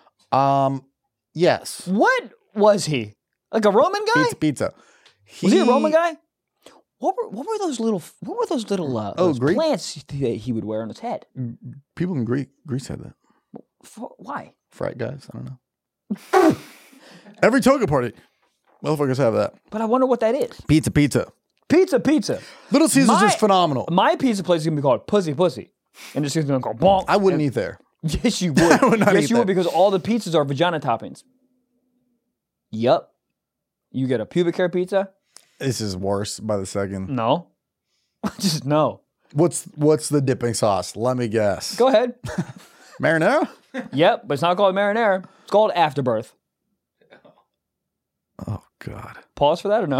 Speaker 3: Yes.
Speaker 2: What was he? Like a Roman guy?
Speaker 3: Pizza.
Speaker 2: Was he a Roman guy? What were those little those
Speaker 3: Greek?
Speaker 2: plants that he would wear on his head?
Speaker 3: People in Greece had that.
Speaker 2: Why?
Speaker 3: Frat guys. I don't know. Every toga party, motherfuckers have that.
Speaker 2: But I wonder what that is.
Speaker 3: Pizza.
Speaker 2: Pizza.
Speaker 3: Little Caesars
Speaker 2: My-
Speaker 3: is phenomenal.
Speaker 2: My pizza place is gonna be called Pussy, and it's just gonna go bonk.
Speaker 3: I wouldn't eat there.
Speaker 2: Yes, you would.
Speaker 3: would not
Speaker 2: Yes,
Speaker 3: eat
Speaker 2: you
Speaker 3: that.
Speaker 2: would, because all the pizzas are vagina toppings. Yup. You get a pubic hair pizza?
Speaker 3: This is worse by the second.
Speaker 2: No. Just no.
Speaker 3: What's the dipping sauce? Let me guess.
Speaker 2: Go ahead.
Speaker 3: Marinara?
Speaker 2: Yep, but it's not called marinara. It's called Afterbirth.
Speaker 3: Oh God.
Speaker 2: Pause for that or no?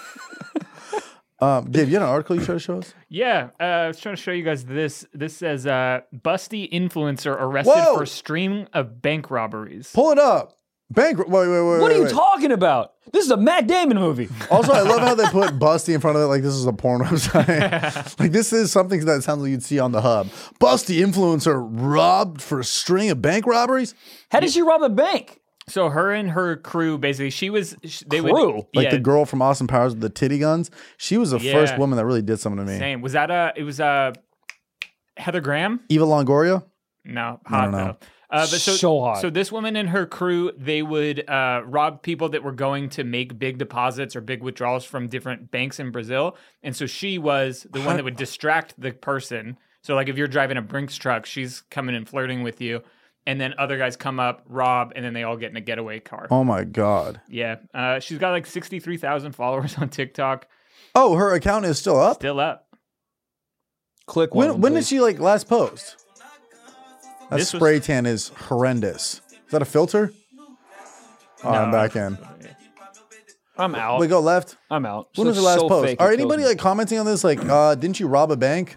Speaker 3: Dave, you had an article you tried to show us?
Speaker 4: Yeah, I was trying to show you guys this. This says, busty influencer arrested
Speaker 3: Whoa!
Speaker 4: for string of bank robberies.
Speaker 3: Pull it up. Wait.
Speaker 2: What are you talking about? This is a Matt Damon movie.
Speaker 3: Also, I love how they put Busty in front of it like this is a porn website. Like this is something that sounds like you'd see on the hub. Busty influencer robbed for a string of bank robberies?
Speaker 2: How did she rob a bank?
Speaker 4: So her and her crew, basically, they
Speaker 2: Crew?
Speaker 4: would
Speaker 3: Like the girl from Austin Powers with the titty guns? She was the first
Speaker 4: Yeah.
Speaker 3: woman that really did something to me.
Speaker 4: Same. Was that it was Heather Graham?
Speaker 3: Eva Longoria?
Speaker 4: No, hot
Speaker 3: know.
Speaker 4: though. But
Speaker 2: So hot.
Speaker 4: So this woman and her crew, they would rob people that were going to make big deposits or big withdrawals from different banks in Brazil. And so she was the one that would distract the person. So like if you're driving a Brinks truck, she's coming and flirting with you. And then other guys come up, rob, and then they all get in a getaway car.
Speaker 3: Oh my God.
Speaker 4: Yeah. She's got like 63,000 followers on TikTok.
Speaker 3: Oh, her account is still up?
Speaker 4: Still up.
Speaker 2: Click one.
Speaker 3: When did she like last post? That
Speaker 4: This was-
Speaker 3: spray tan is horrendous. Is that a filter? Oh, I'm
Speaker 4: No.
Speaker 3: back in.
Speaker 2: I'm out.
Speaker 3: Wait, go left.
Speaker 2: I'm out.
Speaker 3: When was
Speaker 2: Looks
Speaker 3: the last
Speaker 2: so
Speaker 3: post?
Speaker 2: fake,
Speaker 3: Are
Speaker 2: it kills
Speaker 3: anybody
Speaker 2: me.
Speaker 3: like commenting on this? Like, didn't you rob a bank?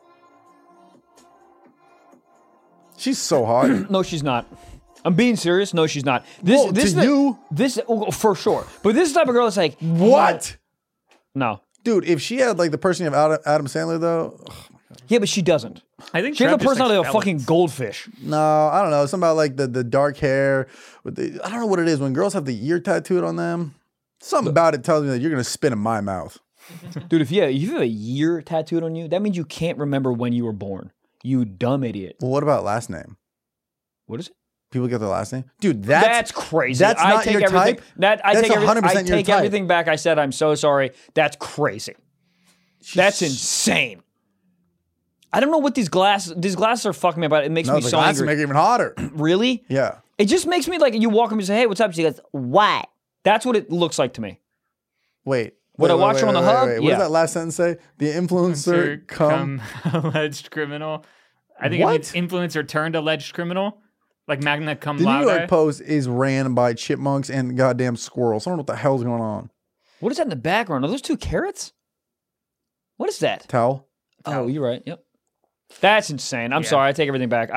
Speaker 3: She's so hot.
Speaker 2: No, she's not. I'm being serious. No, she's not. This,
Speaker 3: Well,
Speaker 2: this,
Speaker 3: to you.
Speaker 2: this for sure. But this is the type of girl that's like,
Speaker 3: What?
Speaker 2: no,
Speaker 3: Dude, if she had like the person of Adam Sandler though,
Speaker 2: yeah, but she doesn't.
Speaker 4: I think
Speaker 2: She has
Speaker 4: Trev
Speaker 2: the
Speaker 4: just
Speaker 2: personality of
Speaker 4: likes
Speaker 2: a fucking
Speaker 4: felons.
Speaker 2: goldfish.
Speaker 3: no, I don't know. Something about like the dark hair with the, I don't know what it is when girls have the ear tattooed on them. Something about it tells me that you're gonna spit in my mouth.
Speaker 2: Dude, if you have a year tattooed on you, that means you can't remember when you were born. You dumb idiot.
Speaker 3: Well, what about last name?
Speaker 2: What is it?
Speaker 3: People get their last name, dude.
Speaker 2: That's crazy.
Speaker 3: That's
Speaker 2: I
Speaker 3: not
Speaker 2: take
Speaker 3: your
Speaker 2: everything.
Speaker 3: type.
Speaker 2: I
Speaker 3: That's
Speaker 2: take everything.
Speaker 3: 100%
Speaker 2: I
Speaker 3: your
Speaker 2: take
Speaker 3: type.
Speaker 2: everything back. I said I'm so sorry. That's crazy. That's insane. I don't know what these glasses are fucking me about. It makes
Speaker 3: No,
Speaker 2: me
Speaker 3: the
Speaker 2: so
Speaker 3: glasses
Speaker 2: angry.
Speaker 3: make it even hotter.
Speaker 2: Really?
Speaker 3: Yeah.
Speaker 2: It just makes me like you walk up and say, "Hey, what's up?" She goes, "What?" That's what it looks like to me.
Speaker 3: Wait.
Speaker 2: Would I watch her on the hub?
Speaker 3: What
Speaker 2: Yeah.
Speaker 3: does that last sentence say? The influencer come.
Speaker 4: alleged criminal. I think it
Speaker 3: What?
Speaker 4: means influencer turned alleged criminal. Like Magna Cum
Speaker 3: The New
Speaker 4: Laude.
Speaker 3: York Post is ran by chipmunks and goddamn squirrels. I don't know what the hell's going on.
Speaker 2: What is that in the background? Are those 2 carrots? What is that?
Speaker 3: Towel?
Speaker 2: Oh, you're right. Yep. That's insane. I'm sorry. I take everything back.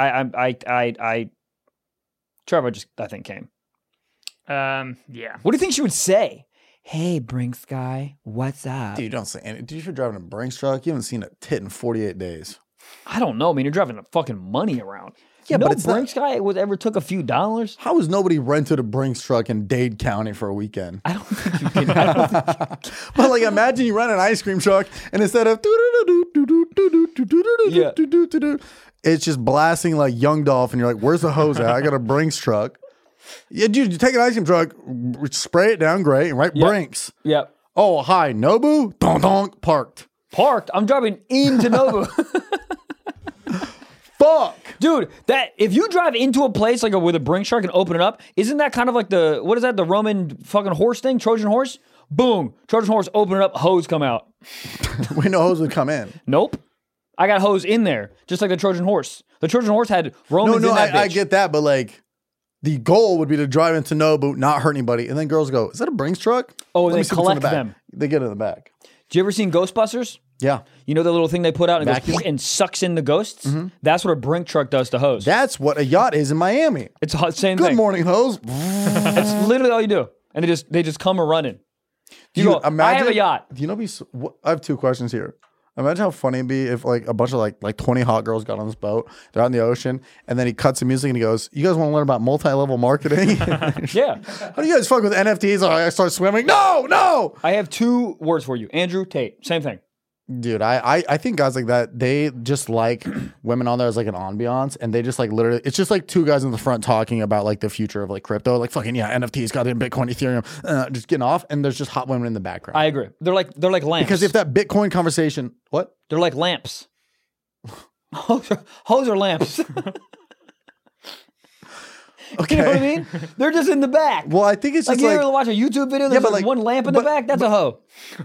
Speaker 2: Trevor just, I think, came.
Speaker 4: Yeah.
Speaker 2: What do you think she would say? Hey, Brinks guy, what's up?
Speaker 3: Dude, you don't say anything. Dude, if you're driving a Brinks truck, you haven't seen a tit in 48 days.
Speaker 2: I don't know. I mean, you're driving the fucking money around.
Speaker 3: Yeah,
Speaker 2: no
Speaker 3: but it's not-
Speaker 2: Brinks guy was ever took a few dollars.
Speaker 3: How has nobody rented a Brinks truck in Dade County for a weekend?
Speaker 2: I don't think you can. I don't think
Speaker 3: But like, imagine you rent an ice cream truck and instead of it's just blasting like Young Dolph, and you're like, "Where's the hose at? I got a Brinks truck." Yeah, dude, you take an ice cream truck, spray it down, great, and write Brinks.
Speaker 2: Yep.
Speaker 3: Oh, hi, Nobu, donk donk, parked.
Speaker 2: Parked. I'm driving into Nobu.
Speaker 3: Fuck.
Speaker 2: Dude, that if you drive into a place like with a Brinks truck and open it up, isn't that kind of like what is that, the Roman fucking horse thing, Trojan horse? Boom, Trojan horse, open it up, hose come out.
Speaker 3: We know hose would come in.
Speaker 2: Nope, I got hose in there, just like the Trojan horse. The Trojan horse had Romans
Speaker 3: No,
Speaker 2: in that bitch.
Speaker 3: I get that, but like, the goal would be to drive into Nobu, not hurt anybody, and then girls go, "Is that a Brinks truck?"
Speaker 2: Oh,
Speaker 3: Let
Speaker 2: and
Speaker 3: me
Speaker 2: they
Speaker 3: see what's in the
Speaker 2: collect
Speaker 3: back.
Speaker 2: them.
Speaker 3: They get in the back.
Speaker 2: Did you ever seen Ghostbusters?
Speaker 3: Yeah,
Speaker 2: You know the little thing they put out and,
Speaker 3: Vacuum?
Speaker 2: goes, and sucks in the ghosts? That's what a Brink truck does to hose.
Speaker 3: that's what a yacht is in Miami.
Speaker 2: It's the same
Speaker 3: Good
Speaker 2: thing.
Speaker 3: morning, hose.
Speaker 2: It's literally all you do. And they just come a running. You
Speaker 3: Dude,
Speaker 2: go, I have a yacht.
Speaker 3: Do you know? I have 2 questions here. Imagine how funny it'd be if like a bunch of like 20 hot girls got on this boat. They're out in the ocean, and then he cuts the music and he goes, "You guys want to learn about multi-level marketing?
Speaker 2: Yeah.
Speaker 3: How do you guys fuck with NFTs?" I start swimming. No.
Speaker 2: I have 2 words for you. Andrew Tate. Same thing.
Speaker 3: Dude, I think guys like that, they just like women on there as like an ambiance, and they just like literally, it's just like 2 guys in the front talking about like the future of like crypto, like fucking NFTs, goddamn Bitcoin, Ethereum, just getting off, and there's just hot women in the background.
Speaker 2: I agree. They're like lamps.
Speaker 3: Because if that Bitcoin conversation, what?
Speaker 2: They're like lamps. Hose are lamps.
Speaker 3: Okay.
Speaker 2: You know what I mean? They're just in the back.
Speaker 3: Well, I think it's
Speaker 2: Like
Speaker 3: just
Speaker 2: you
Speaker 3: like
Speaker 2: ever watch a YouTube video, there's
Speaker 3: but
Speaker 2: like
Speaker 3: like-
Speaker 2: one lamp in the back? That's a hoe.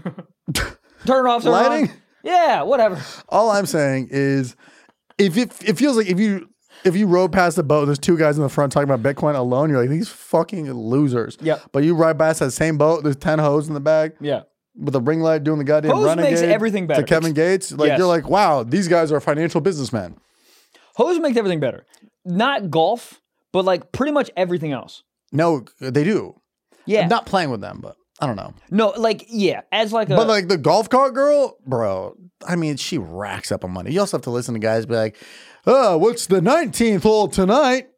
Speaker 2: Turn it off, turn it
Speaker 3: Lighting?
Speaker 2: on. Yeah, whatever.
Speaker 3: all I'm saying is, if it feels like if you rode past the boat, there's 2 guys in the front talking about Bitcoin alone, you're like, these fucking losers.
Speaker 2: Yep.
Speaker 3: But you ride past that same boat, there's 10 hoes in the back.
Speaker 2: Yeah.
Speaker 3: With a ring light doing the goddamn
Speaker 2: Hose
Speaker 3: renegade
Speaker 2: makes everything better.
Speaker 3: to Kevin Gates. Like,
Speaker 2: Yes.
Speaker 3: you're like, wow, these guys are financial businessmen.
Speaker 2: Hose makes everything better. Not golf, but like pretty much everything else.
Speaker 3: No, they do.
Speaker 2: Yeah.
Speaker 3: I'm not playing with them, but I don't know.
Speaker 2: No, like, yeah. As like a.
Speaker 3: But like the golf cart girl, bro, I mean, she racks up on money. You also have to listen to guys be like, "Oh, what's the 19th hole tonight?"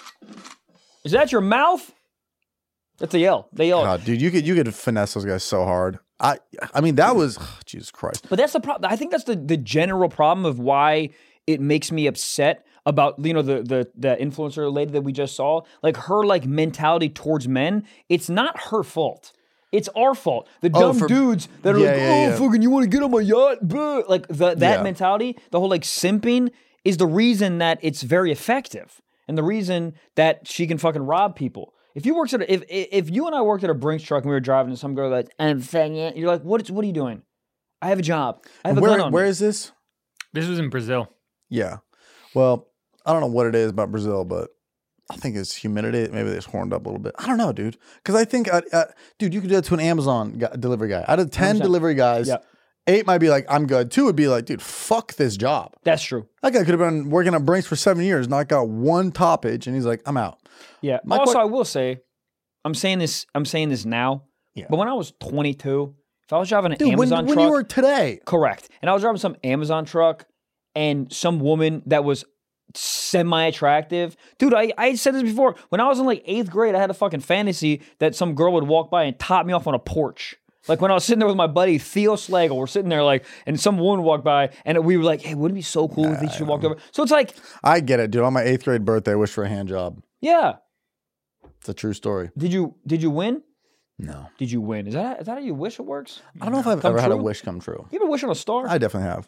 Speaker 2: Is that your mouth? That's a yell. They yell.
Speaker 3: God, dude, you could finesse those guys so hard. I mean, that was Jesus Christ.
Speaker 2: But that's the problem. I think that's the general problem of why it makes me upset about, you know, the influencer lady that we just saw. Like her like mentality towards men. It's not her fault. It's our fault. The dumb dudes that are
Speaker 3: yeah.
Speaker 2: fucking, you want to get on my yacht? Buh. Like that
Speaker 3: Yeah.
Speaker 2: mentality, the whole like simping is the reason that it's very effective and the reason that she can fucking rob people. If you worked at if you and I worked at a Brinks truck and we were driving and some girl like, I'm saying it, you're like, what are you doing? I have a job. I have a gun on
Speaker 3: Where
Speaker 2: me.
Speaker 3: is this?
Speaker 4: This was in Brazil.
Speaker 3: Yeah. Well, I don't know what it is about Brazil, but I think it's humidity. Maybe it's horned up a little bit. I don't know, dude. Because I think, dude, you could do that to an Amazon delivery guy. Out of 10 delivery guys,
Speaker 2: Yeah.
Speaker 3: 8 might be like, I'm good. 2 would be like, dude, fuck this job.
Speaker 2: That's true.
Speaker 3: That guy could have been working at Brinks for 7 years, not got one toppage, and he's like, I'm out.
Speaker 2: Yeah. Also, I will say, I'm saying this now.
Speaker 3: Yeah.
Speaker 2: But when I was 22, if I was driving an
Speaker 3: Dude,
Speaker 2: Amazon
Speaker 3: when
Speaker 2: truck,
Speaker 3: you were today,
Speaker 2: correct, and I was driving some Amazon truck, and some woman that was semi-attractive, dude, I said this before. When I was in like 8th grade, I had a fucking fantasy that some girl would walk by and top me off on a porch. Like when I was sitting there with my buddy Theo Slagle, we're sitting there like, and some woman walked by, and we were like, "Hey, wouldn't it be so cool if she walked over?" So it's like,
Speaker 3: I get it, dude. On my 8th grade birthday, I wished for a hand job.
Speaker 2: yeah.
Speaker 3: It's a true story.
Speaker 2: Did you win?
Speaker 3: No.
Speaker 2: Did you win? Is that how you wish it works?
Speaker 3: I don't know if I've
Speaker 2: Come
Speaker 3: ever had a
Speaker 2: true?
Speaker 3: wish come true.
Speaker 2: You ever wish on a star?
Speaker 3: I definitely have.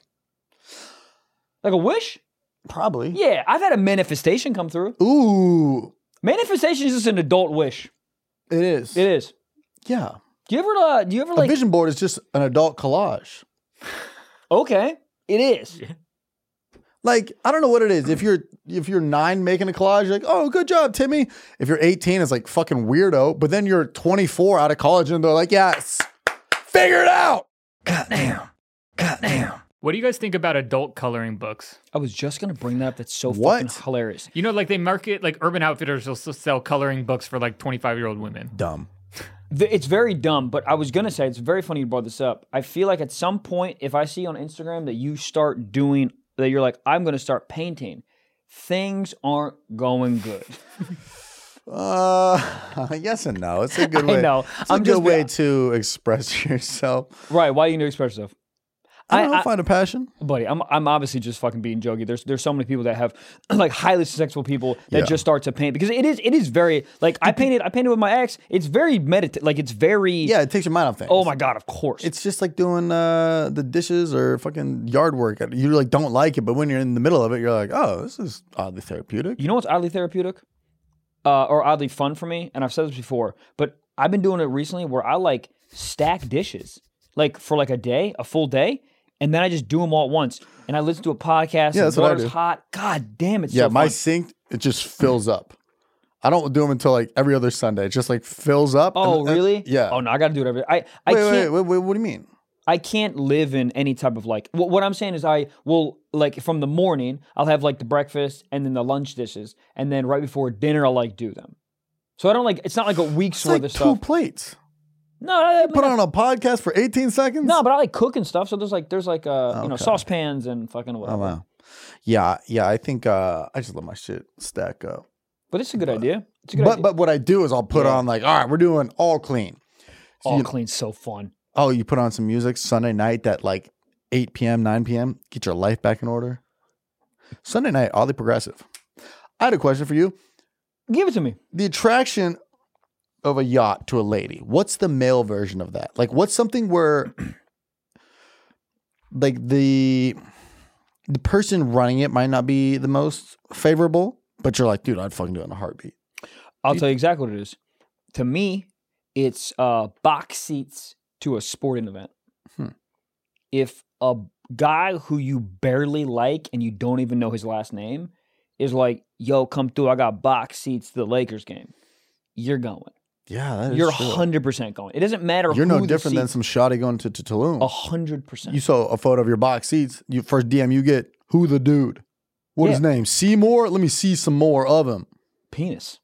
Speaker 2: Like a wish?
Speaker 3: Probably.
Speaker 2: Yeah, I've had a manifestation come through.
Speaker 3: Ooh.
Speaker 2: Manifestation is just an adult wish.
Speaker 3: It is.
Speaker 2: It is.
Speaker 3: Yeah.
Speaker 2: Do you ever
Speaker 3: A
Speaker 2: like?
Speaker 3: vision board is just an adult collage.
Speaker 2: Okay, it is.
Speaker 3: Like, I don't know what it is. If you're 9 making a collage, you're like, oh, good job, Timmy. If you're 18, it's like fucking weirdo. But then you're 24 out of college and they're like, yes, figure it out.
Speaker 2: Goddamn.
Speaker 4: What do you guys think about adult coloring books?
Speaker 2: I was just going to bring that up. That's so
Speaker 3: What?
Speaker 2: fucking hilarious.
Speaker 4: You know, like they market, like Urban Outfitters will sell coloring books for like 25-year-old women.
Speaker 3: Dumb.
Speaker 2: It's very dumb, but I was going to say, it's very funny you brought this up. I feel like at some point, if I see on Instagram that you start doing, that you're like, I'm going to start painting, things aren't going good.
Speaker 3: Yes and no. It's a good way.
Speaker 2: I know.
Speaker 3: It's a good way to express yourself.
Speaker 2: Right. Why do you need to express yourself?
Speaker 3: I don't know, find a passion.
Speaker 2: Buddy, I'm obviously just fucking being jokey. There's so many people that have like highly successful people that
Speaker 3: Yeah.
Speaker 2: just start to paint because it is very like I painted with my ex. It's very meditative. Like it's very
Speaker 3: Yeah, it takes your mind off things.
Speaker 2: Oh my god, of course.
Speaker 3: It's just like doing the dishes or fucking yard work. You like don't like it, but when you're in the middle of it, you're like, oh, this is oddly therapeutic.
Speaker 2: You know what's oddly therapeutic? Or oddly fun for me, and I've said this before, but I've been doing it recently where I like stack dishes like for like a full day. And then I just do them all at once. And I listen to a podcast.
Speaker 3: Yeah,
Speaker 2: and
Speaker 3: that's what I
Speaker 2: water's
Speaker 3: do.
Speaker 2: hot. God damn, it's
Speaker 3: Yeah,
Speaker 2: so
Speaker 3: my
Speaker 2: fun.
Speaker 3: sink, it just fills up. I don't do them until like every other Sunday. It just like fills up.
Speaker 2: Oh, really?
Speaker 3: Yeah.
Speaker 2: Oh, no, I got to do it every I
Speaker 3: Wait,
Speaker 2: can't,
Speaker 3: wait, what do you mean?
Speaker 2: I can't live in any type of like, what I'm saying is I will, like from the morning, I'll have like the breakfast and then the lunch dishes. And then right before dinner, I'll like do them. So I don't like, it's not like a week's
Speaker 3: It's
Speaker 2: worth
Speaker 3: like
Speaker 2: of
Speaker 3: 2
Speaker 2: stuff.
Speaker 3: plates.
Speaker 2: No, I
Speaker 3: Put on a podcast for 18 seconds?
Speaker 2: no, but I like cooking stuff. So there's like saucepans and fucking whatever.
Speaker 3: Oh, wow. Yeah, I think I just let my shit stack up.
Speaker 2: But it's a good idea. It's a good idea.
Speaker 3: But what I do is I'll put on like, all right, we're doing all clean. So
Speaker 2: All
Speaker 3: you-
Speaker 2: clean's so fun.
Speaker 3: Oh, you put on some music Sunday night at like 8 p.m., 9 p.m., get your life back in order. Sunday night, oddly progressive. I had a question for you.
Speaker 2: Give it to me.
Speaker 3: The attraction of a yacht to a lady, what's the male version of that? Like, what's something where like the person running it might not be the most favorable, but you're like, dude, I'd fucking do it in a heartbeat.
Speaker 2: I'll tell you exactly what it is. To me, it's box seats to a sporting event. If a guy who you barely like and you don't even know his last name is like, yo, come through, I got box seats to the Lakers game, you're going.
Speaker 3: Yeah, that is
Speaker 2: You're
Speaker 3: true.
Speaker 2: 100% going. It doesn't matter
Speaker 3: You're
Speaker 2: who
Speaker 3: no
Speaker 2: the
Speaker 3: different than
Speaker 2: seat-
Speaker 3: some shoddy going to Tulum.
Speaker 2: 100%.
Speaker 3: You saw a photo of your box seats. You first DM you get, who the dude? What his
Speaker 2: Yeah.
Speaker 3: name? Seymour? Let me see some more of him.
Speaker 2: Penis.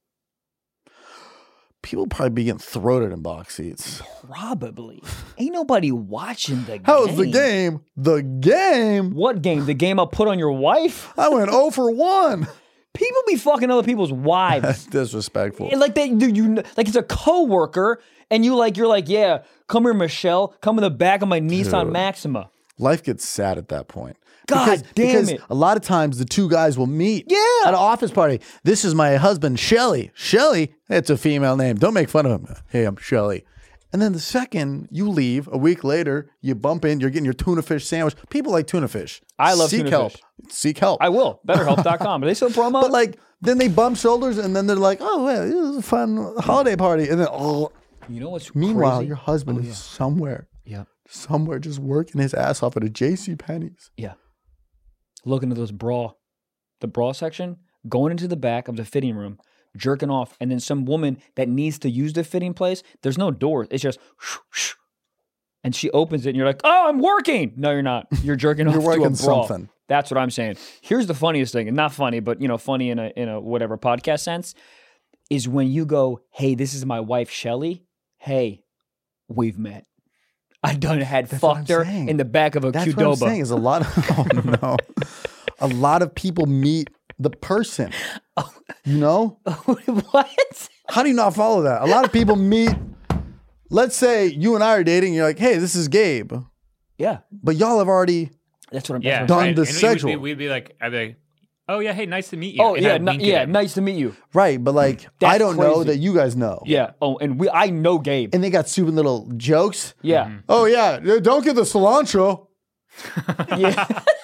Speaker 3: People probably be getting throated in box seats.
Speaker 2: Probably. Ain't nobody watching the game.
Speaker 3: How's the game? The game?
Speaker 2: What game? The game I'll put on your wife?
Speaker 3: I went 0 for 1.
Speaker 2: People be fucking other people's wives.
Speaker 3: That's disrespectful.
Speaker 2: And like they do, like it's a coworker, and you're like, yeah, come here, Michelle, come in the back of my Nissan
Speaker 3: Dude.
Speaker 2: Maxima.
Speaker 3: Life gets sad at that point.
Speaker 2: God damn
Speaker 3: because
Speaker 2: it.
Speaker 3: a lot of times the two guys will meet
Speaker 2: Yeah.
Speaker 3: at an office party. This is my husband, Shelly. Shelly, it's a female name. Don't make fun of him. Hey, I'm Shelly. And then the second you leave, a week later, you bump in, you're getting your tuna fish sandwich. People like tuna fish.
Speaker 2: I love
Speaker 3: Seek
Speaker 2: tuna
Speaker 3: help.
Speaker 2: fish.
Speaker 3: Seek help.
Speaker 2: I will. BetterHelp.com. Are they still promo?
Speaker 3: But like, then they bump shoulders and then they're like, oh, yeah, this is a fun holiday party. And then, oh,
Speaker 2: you know what's
Speaker 3: meanwhile,
Speaker 2: crazy?
Speaker 3: your husband is somewhere just working his ass off at a JCPenney's.
Speaker 2: Yeah. Looking at the bra section, going into the back of the fitting room, jerking off, and then some woman that needs to use the fitting place, there's no door. It's just and she opens it and you're like, oh, I'm working. No, you're not. You're jerking off
Speaker 3: You're
Speaker 2: to a
Speaker 3: working
Speaker 2: bra.
Speaker 3: something.
Speaker 2: That's what I'm saying. Here's the funniest thing, and not funny, but funny in a whatever podcast sense, is when you go, hey, this is my wife, Shelly. Hey, we've met. I done had
Speaker 3: That's what
Speaker 2: fucked
Speaker 3: I'm
Speaker 2: her
Speaker 3: saying.
Speaker 2: in the back of a
Speaker 3: That's what I'm
Speaker 2: Qdoba.
Speaker 3: saying is a lot of, oh no. A lot of people meet the person, you know?
Speaker 2: What?
Speaker 3: How do you not follow that? A lot of people meet, let's say you and I are dating, you're like, hey, this is Gabe.
Speaker 2: Yeah,
Speaker 3: But y'all have already,
Speaker 2: that's what I'm.
Speaker 4: Yeah,
Speaker 3: Done
Speaker 4: right.
Speaker 3: the
Speaker 4: And
Speaker 3: sexual.
Speaker 4: I'd be like, oh yeah, hey, nice to meet you.
Speaker 2: Oh
Speaker 4: And
Speaker 2: yeah,
Speaker 4: I'd wink at him.
Speaker 2: nice to meet you.
Speaker 3: right, but like,
Speaker 2: That's
Speaker 3: I don't know
Speaker 2: crazy.
Speaker 3: that you guys know.
Speaker 2: Yeah. Oh, and I know Gabe.
Speaker 3: And they got stupid little jokes.
Speaker 2: Yeah.
Speaker 3: Oh yeah, don't get the cilantro.
Speaker 2: Yeah.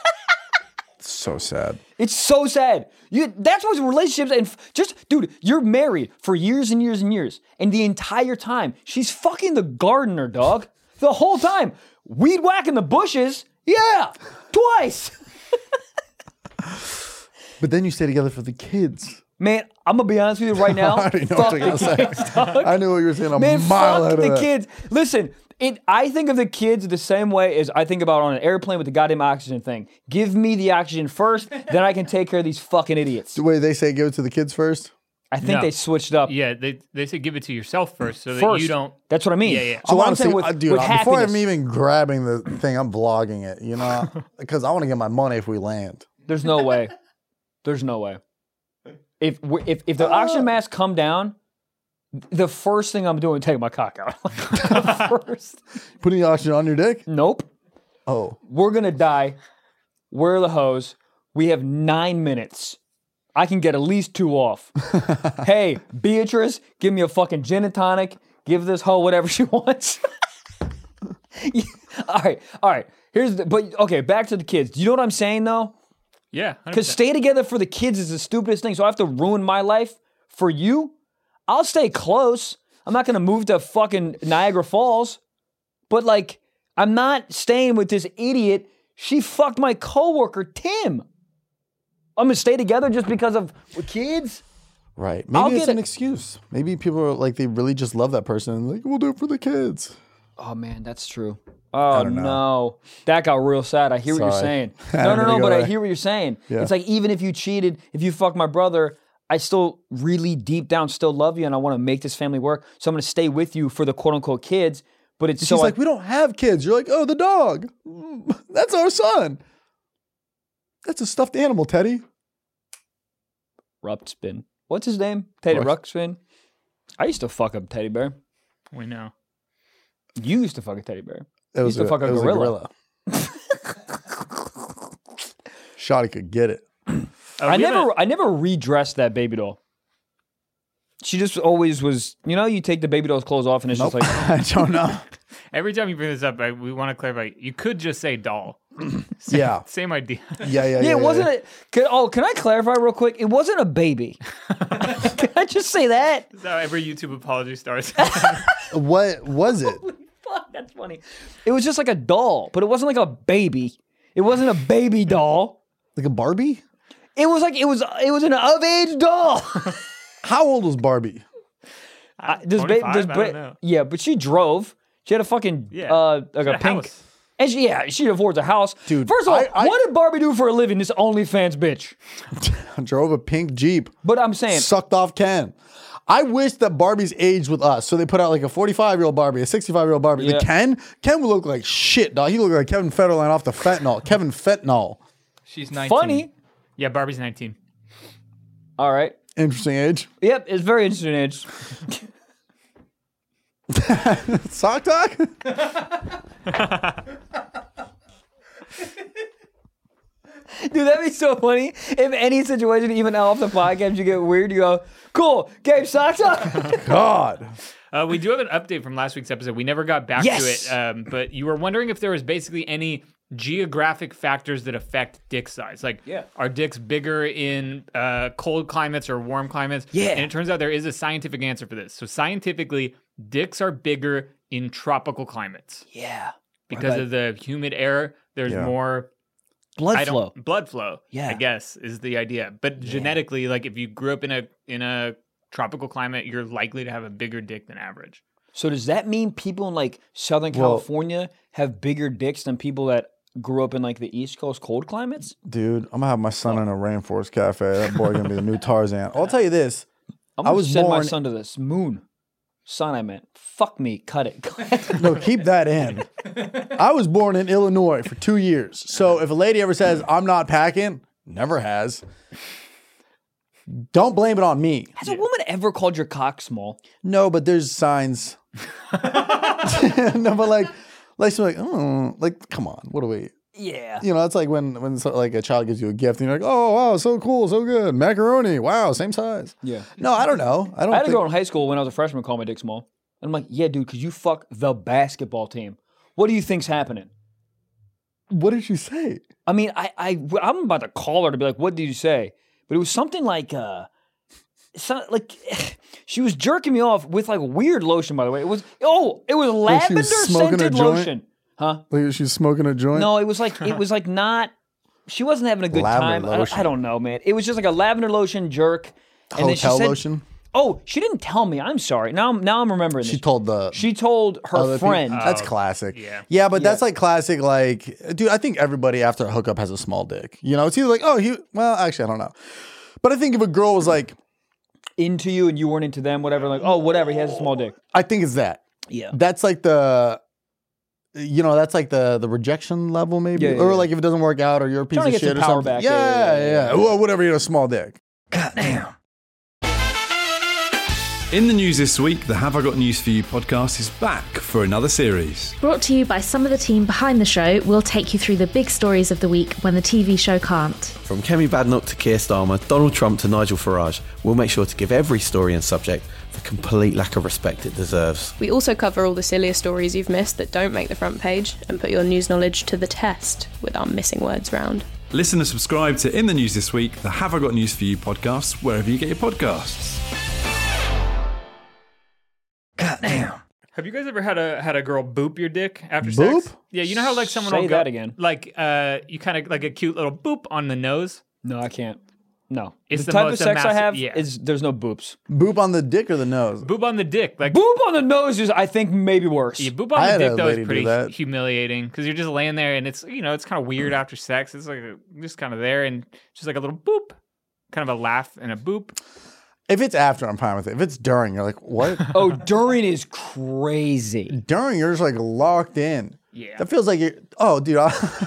Speaker 3: So sad.
Speaker 2: It's so sad. That's what's relationships and just, dude, you're married for years and years and years. And the entire time, she's fucking the gardener, dog. The whole time. Weed whacking the bushes. Yeah. Twice.
Speaker 3: But then you stay together for the kids.
Speaker 2: Man, I'm gonna be honest with you right now.
Speaker 3: I already know
Speaker 2: Fuck
Speaker 3: what you're
Speaker 2: the
Speaker 3: gonna
Speaker 2: kids,
Speaker 3: say.
Speaker 2: dog.
Speaker 3: I knew what you were saying a
Speaker 2: Man,
Speaker 3: mile
Speaker 2: fuck
Speaker 3: out of
Speaker 2: the
Speaker 3: that.
Speaker 2: kids. Listen, I think of the kids the same way as I think about on an airplane with the goddamn oxygen thing. Give me the oxygen first, then I can take care of these fucking idiots.
Speaker 3: The way they say give it to the kids first.
Speaker 2: I think
Speaker 4: No.
Speaker 2: they switched up.
Speaker 4: Yeah, they say give it to yourself first so that
Speaker 2: First.
Speaker 4: you don't.
Speaker 2: That's what I mean.
Speaker 4: Yeah, yeah.
Speaker 2: So what I'm saying
Speaker 3: honestly,
Speaker 2: with,
Speaker 3: dude,
Speaker 2: with
Speaker 3: before
Speaker 2: happiness,
Speaker 3: I'm even grabbing the thing, I'm vlogging it, you know, because I want to get my money if we land.
Speaker 2: there's no way. There's no way. If the oxygen mask come down, the first thing I'm doing is taking my cock out. First.
Speaker 3: Putting the oxygen on your dick?
Speaker 2: Nope.
Speaker 3: Oh.
Speaker 2: We're gonna die. Where are the hose? We have 9 minutes. I can get at least 2 off. Hey, Beatrice, give me a fucking gin and tonic. Give this hoe whatever she wants. All right. Okay, back to the kids. Do you know what I'm saying though?
Speaker 4: Yeah, 100%.
Speaker 2: Because stay together for the kids is the stupidest thing. So I have to ruin my life for you? I'll stay close. I'm not gonna move to fucking Niagara Falls. But like, I'm not staying with this idiot. She fucked my coworker, Tim. I'm gonna stay together just because of kids?
Speaker 3: Right.
Speaker 2: I'll
Speaker 3: Maybe it's
Speaker 2: get
Speaker 3: an
Speaker 2: it.
Speaker 3: excuse. Maybe people are like, they really just love that person and like, we'll do it for the kids.
Speaker 2: Oh man, that's true. Oh
Speaker 3: don't know.
Speaker 2: no. That got real sad. I hear what you're
Speaker 3: Sorry.
Speaker 2: saying.
Speaker 3: I
Speaker 2: No,
Speaker 3: didn't go
Speaker 2: but I
Speaker 3: there.
Speaker 2: hear what you're saying.
Speaker 3: Yeah.
Speaker 2: It's like even if you cheated, if you fucked my brother, I still really deep down still love you and I want to make this family work. So I'm gonna stay with you for the quote unquote kids. But it's
Speaker 3: She's
Speaker 2: so
Speaker 3: like, we don't have kids. You're like, oh, the dog. That's our son. That's a stuffed animal, Teddy.
Speaker 2: Ruxpin. What's his name? Teddy
Speaker 3: Rux-
Speaker 2: Ruxpin. I used to fuck a teddy bear.
Speaker 4: We know.
Speaker 2: You used to fuck a teddy bear.
Speaker 3: It
Speaker 2: used to fuck a
Speaker 3: it was
Speaker 2: gorilla.
Speaker 3: Shotty could get it.
Speaker 2: I never redressed that baby doll. She just always was, you take the baby doll's clothes off and it's just like,
Speaker 3: I don't know.
Speaker 4: Every time you bring this up, we want to clarify. You could just say doll.
Speaker 3: Yeah.
Speaker 4: Same idea.
Speaker 3: Yeah.
Speaker 2: it wasn't. Can I clarify real quick? It wasn't a baby. Can I just say that?
Speaker 4: That's how every YouTube apology starts.
Speaker 3: What was it?
Speaker 2: Fuck, that's funny. It was just like a doll, but it wasn't like a baby. It wasn't a baby doll.
Speaker 3: Like a Barbie?
Speaker 2: It was an of age doll.
Speaker 3: How old was Barbie?
Speaker 4: 25? I don't know.
Speaker 2: Yeah, but she drove. She had a fucking like a
Speaker 4: a
Speaker 2: pink.
Speaker 4: house.
Speaker 2: And she affords a house.
Speaker 3: Dude,
Speaker 2: First of all,
Speaker 3: I-
Speaker 2: what did Barbie do for a living? This OnlyFans bitch.
Speaker 3: Drove a pink Jeep.
Speaker 2: But I'm saying,
Speaker 3: Sucked off Ken. I wish that Barbie's aged with us. So they put out like a 45-year-old Barbie, a 65-year-old Barbie.
Speaker 2: Yeah.
Speaker 3: The Ken would look like shit, dog. He looked like Kevin Federline off the fentanyl. Kevin Fentanyl.
Speaker 4: She's 19.
Speaker 2: funny.
Speaker 4: Yeah, Barbie's 19.
Speaker 2: All right.
Speaker 3: Interesting age.
Speaker 2: Yep, it's very interesting age.
Speaker 3: Sock talk?
Speaker 2: Dude, that'd be so funny. If any situation, even off the podcast, you get weird, you go, cool, Gabe, socks up.
Speaker 3: God.
Speaker 4: We do have an update from last week's episode. We never got back
Speaker 2: Yes.
Speaker 4: to it, but you were wondering if there was basically any geographic factors that affect dick size. Like, are dicks bigger in cold climates or warm climates?
Speaker 2: Yeah.
Speaker 4: And it turns out there is a scientific answer for this. So scientifically, dicks are bigger in tropical climates
Speaker 2: Yeah.
Speaker 4: because of the humid air. There's
Speaker 3: Yeah.
Speaker 4: more
Speaker 2: Blood flow.
Speaker 4: blood flow.
Speaker 2: Yeah.
Speaker 4: I guess is the idea. But genetically, like if you grew up in a tropical climate, you're likely to have a bigger dick than average.
Speaker 2: So does that mean people in like Southern California have bigger dicks than people that grew up in like the East Coast cold climates?
Speaker 3: Dude, I'm going to have my son in a rainforest cafe. That boy going to be the new Tarzan. I'll tell you this.
Speaker 2: I'm gonna
Speaker 3: was
Speaker 2: send my
Speaker 3: born-
Speaker 2: son to this moon. Son, I meant. Fuck me. Cut it.
Speaker 3: No, keep that in. I was born in Illinois for 2 years. So if a lady ever says, I'm not packing, never has, don't blame it on me.
Speaker 2: Has a woman ever called your cock small?
Speaker 3: No, but there's signs. No, but like she's like, oh, like, come on, what do we?
Speaker 2: Yeah.
Speaker 3: You know, it's like when like a child gives you a gift and you're like, oh, wow, so cool, so good. Macaroni, wow, same size.
Speaker 2: Yeah.
Speaker 3: No, I don't know. I
Speaker 2: I had a
Speaker 3: think.
Speaker 2: girl in high school when I was a freshman call my dick small. And I'm like, yeah, dude, because you fuck the basketball team. What do you think's happening?
Speaker 3: What did you say?
Speaker 2: I mean, I'm about to call her to be like, what did you say? But it was something like, she was jerking me off with like weird lotion, by the way. It was lavender
Speaker 3: smoking a
Speaker 2: scented
Speaker 3: joint?
Speaker 2: lotion. Huh?
Speaker 3: Like she's smoking a joint?
Speaker 2: No, it was like not she wasn't having a good
Speaker 3: Lavender
Speaker 2: time.
Speaker 3: lotion.
Speaker 2: I don't know, man. It was just like a lavender lotion jerk. And then she
Speaker 3: Hotel
Speaker 2: said,
Speaker 3: lotion.
Speaker 2: Oh, she didn't tell me. I'm sorry. Now I'm remembering this.
Speaker 3: She told her
Speaker 2: her friend.
Speaker 3: That's classic.
Speaker 4: Yeah.
Speaker 3: But that's like classic. Like, dude, I think everybody after a hookup has a small dick. You know, it's either like, well, actually, I don't know. But I think if a girl was like
Speaker 2: into you and you weren't into them, whatever, like, oh, whatever, he has a small dick.
Speaker 3: I think it's that.
Speaker 2: Yeah.
Speaker 3: That's like the rejection level, maybe,
Speaker 2: Yeah,
Speaker 3: or
Speaker 2: yeah.
Speaker 3: like if it doesn't work out, or you're a piece
Speaker 2: Trying
Speaker 3: of
Speaker 2: to get
Speaker 3: shit
Speaker 2: some
Speaker 3: or
Speaker 2: power
Speaker 3: something.
Speaker 2: back.
Speaker 3: Yeah. Well, whatever, small dick.
Speaker 5: In the news this week, the Have I Got News For You podcast is back for another series.
Speaker 6: Brought to you by some of the team behind the show, we'll take you through the big stories of the week when the TV show can't.
Speaker 7: From Kemi Badnock to Keir Starmer, Donald Trump to Nigel Farage, we'll make sure to give every story and subject the complete lack of respect it deserves.
Speaker 8: We also cover all the sillier stories you've missed that don't make the front page and put your news knowledge to the test with our missing words round.
Speaker 5: Listen and subscribe to In the News This Week, the Have I Got News For You podcast, wherever you get your podcasts.
Speaker 4: Have you guys ever had a girl boop your dick after
Speaker 3: Boop?
Speaker 4: sex? Yeah, you know how like someone
Speaker 2: Say
Speaker 4: will go,
Speaker 2: that again.
Speaker 4: like you kind of like a cute little boop on the nose.
Speaker 2: No, I can't. No.
Speaker 4: It's
Speaker 2: the
Speaker 4: the
Speaker 2: type
Speaker 4: most
Speaker 2: of sex I
Speaker 4: massive-
Speaker 2: have
Speaker 4: yeah.
Speaker 2: is there's no boops.
Speaker 3: Boop on the dick or the nose?
Speaker 4: Boop on the dick, like
Speaker 2: Boop on the nose is, I think, maybe worse.
Speaker 4: yeah, boop
Speaker 3: I
Speaker 4: on
Speaker 3: had
Speaker 4: the
Speaker 3: a
Speaker 4: dick though
Speaker 3: lady
Speaker 4: is
Speaker 3: do
Speaker 4: pretty
Speaker 3: that.
Speaker 4: humiliating because you're just laying there and it's it's kind of weird after sex. It's like just kind of there and just like a little boop, kind of a laugh and a boop.
Speaker 3: If it's after, I'm fine with it. If it's during, you're like, what?
Speaker 2: Oh, during is crazy.
Speaker 3: During, you're just like locked in.
Speaker 4: Yeah.
Speaker 3: That feels like you're. Oh, dude.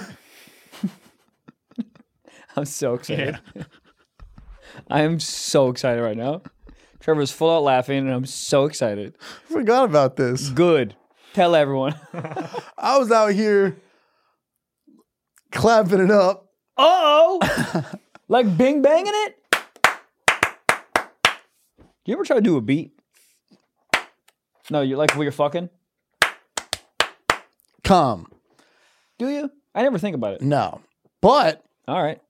Speaker 2: I'm so excited. I am so excited right now. Trevor's full out laughing, and I'm so excited.
Speaker 3: I forgot about this.
Speaker 2: Good. Tell everyone.
Speaker 3: I was out here clapping it up.
Speaker 2: Uh-oh! Like bing banging it? You ever try to do a beat? No, you're like when you're fucking?
Speaker 3: Come.
Speaker 2: Do you? I never think about it.
Speaker 3: No. But
Speaker 2: All right.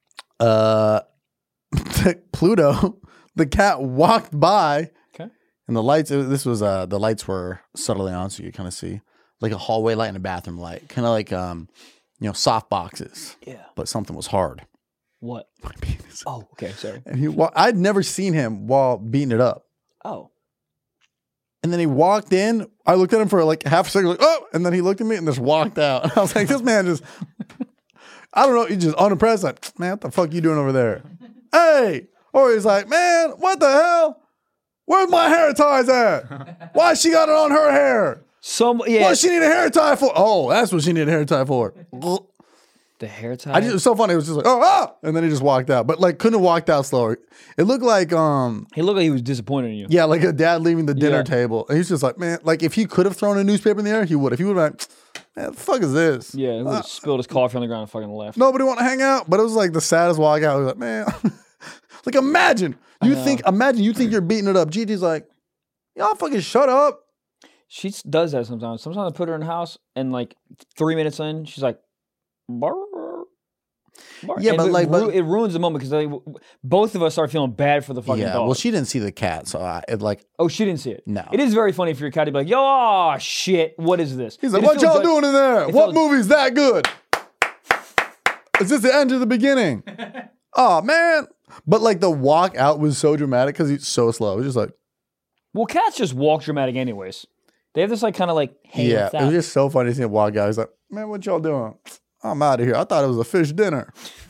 Speaker 3: Pluto, the cat walked by
Speaker 2: Okay.
Speaker 3: and the lights, the lights were subtly on so you kind of see like a hallway light and a bathroom light. Kind of like, soft boxes.
Speaker 2: Yeah.
Speaker 3: But something was hard.
Speaker 2: What?
Speaker 3: My penis.
Speaker 2: Oh, okay. Sorry.
Speaker 3: And I'd never seen him while beating it up.
Speaker 2: Oh.
Speaker 3: And then he walked in. I looked at him for like half a second, like, oh, and then he looked at me and just walked out. And I was like, this man just, I don't know, he's just unimpressed. Like, man, what the fuck you doing over there? Hey! Or he's like, man, what the hell? Where's my hair ties at? Why she got it on her hair?
Speaker 2: Yeah.
Speaker 3: What she need a hair tie for? Oh, that's what she need a hair tie for.
Speaker 2: The hair tie.
Speaker 3: It was so funny. It was just like, and then he just walked out. But like, couldn't have walked out slower. It looked like,
Speaker 2: He looked like he was disappointed in you.
Speaker 3: yeah, like a dad leaving the dinner
Speaker 2: Yeah.
Speaker 3: table. And he's just like, man, like if he could have thrown a newspaper in the air, he would. If he would have been like, man, the fuck is this?
Speaker 2: Yeah, he would have spilled his coffee on the ground and fucking left.
Speaker 3: Nobody want to hang out. But it was like the saddest walkout. I was like, man, like imagine you think you're beating it up. Gigi's like, y'all fucking shut up.
Speaker 2: She does that sometimes. Sometimes I put her in the house and like 3 minutes in, she's like, "Barr, barr."
Speaker 3: Yeah,
Speaker 2: And
Speaker 3: but
Speaker 2: it ruins the moment because both of us start feeling bad for the fucking
Speaker 3: Yeah,
Speaker 2: dog.
Speaker 3: well, she didn't see the cat, so
Speaker 2: Oh, she didn't see it.
Speaker 3: No.
Speaker 2: It is very funny for your cat to be like, "Yo, aw, shit, what is this?"
Speaker 3: he's like,
Speaker 2: It
Speaker 3: what
Speaker 2: feels
Speaker 3: y'all doing in there?
Speaker 2: it
Speaker 3: What
Speaker 2: feels-
Speaker 3: movie's that good? Is this the end of the beginning? Oh man! But like the walk out was so dramatic because he's so slow. It was just like,
Speaker 2: Well, cats just walk dramatic anyways. They have this like kind of like, hey,
Speaker 3: yeah,
Speaker 2: what's
Speaker 3: it
Speaker 2: up?
Speaker 3: was just so funny to see him walk out. He's like, man, what y'all doing? I'm out of here. I thought it was a fish dinner.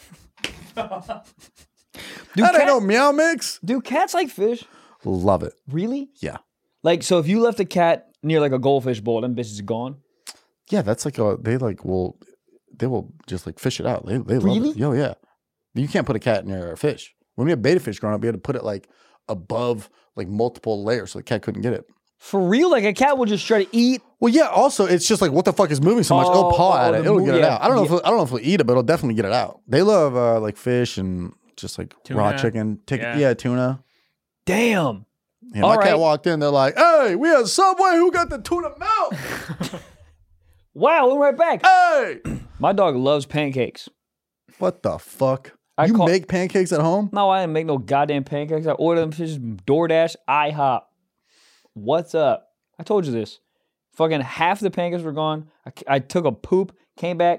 Speaker 3: That ain't no meow mix.
Speaker 2: Do cats like fish?
Speaker 3: Love it.
Speaker 2: Really?
Speaker 3: Yeah.
Speaker 2: Like, so if you left a cat near like a goldfish bowl, them bitches are gone.
Speaker 3: Yeah, that's like they will just like fish it out. They love
Speaker 2: Really?
Speaker 3: it. Yo, yeah. You can't put a cat near a fish. When we had beta fish growing up, we had to put it like above like multiple layers so the cat couldn't get it.
Speaker 2: For real? Like a cat will just try to eat.
Speaker 3: Well, yeah. Also, it's just like what the fuck is moving so much? It'll paw at it. It'll get it out. I don't know if it'll eat it, but it'll definitely get it out. They love like fish and just like raw
Speaker 4: Tuna.
Speaker 3: chicken.
Speaker 4: Yeah.
Speaker 3: Tuna.
Speaker 2: Damn.
Speaker 3: Yeah, my
Speaker 2: All
Speaker 3: cat
Speaker 2: right.
Speaker 3: walked in. They're like, "Hey, we had Subway. Who got the tuna melt?
Speaker 2: Wow, we're right back.
Speaker 3: Hey,
Speaker 2: My dog loves pancakes.
Speaker 3: what the fuck?
Speaker 2: I
Speaker 3: You
Speaker 2: call-
Speaker 3: make pancakes at home?
Speaker 2: No, I didn't make no goddamn pancakes. I ordered them just DoorDash, IHOP. What's up? I told you this. Fucking half the pancakes were gone. I took a poop, came back,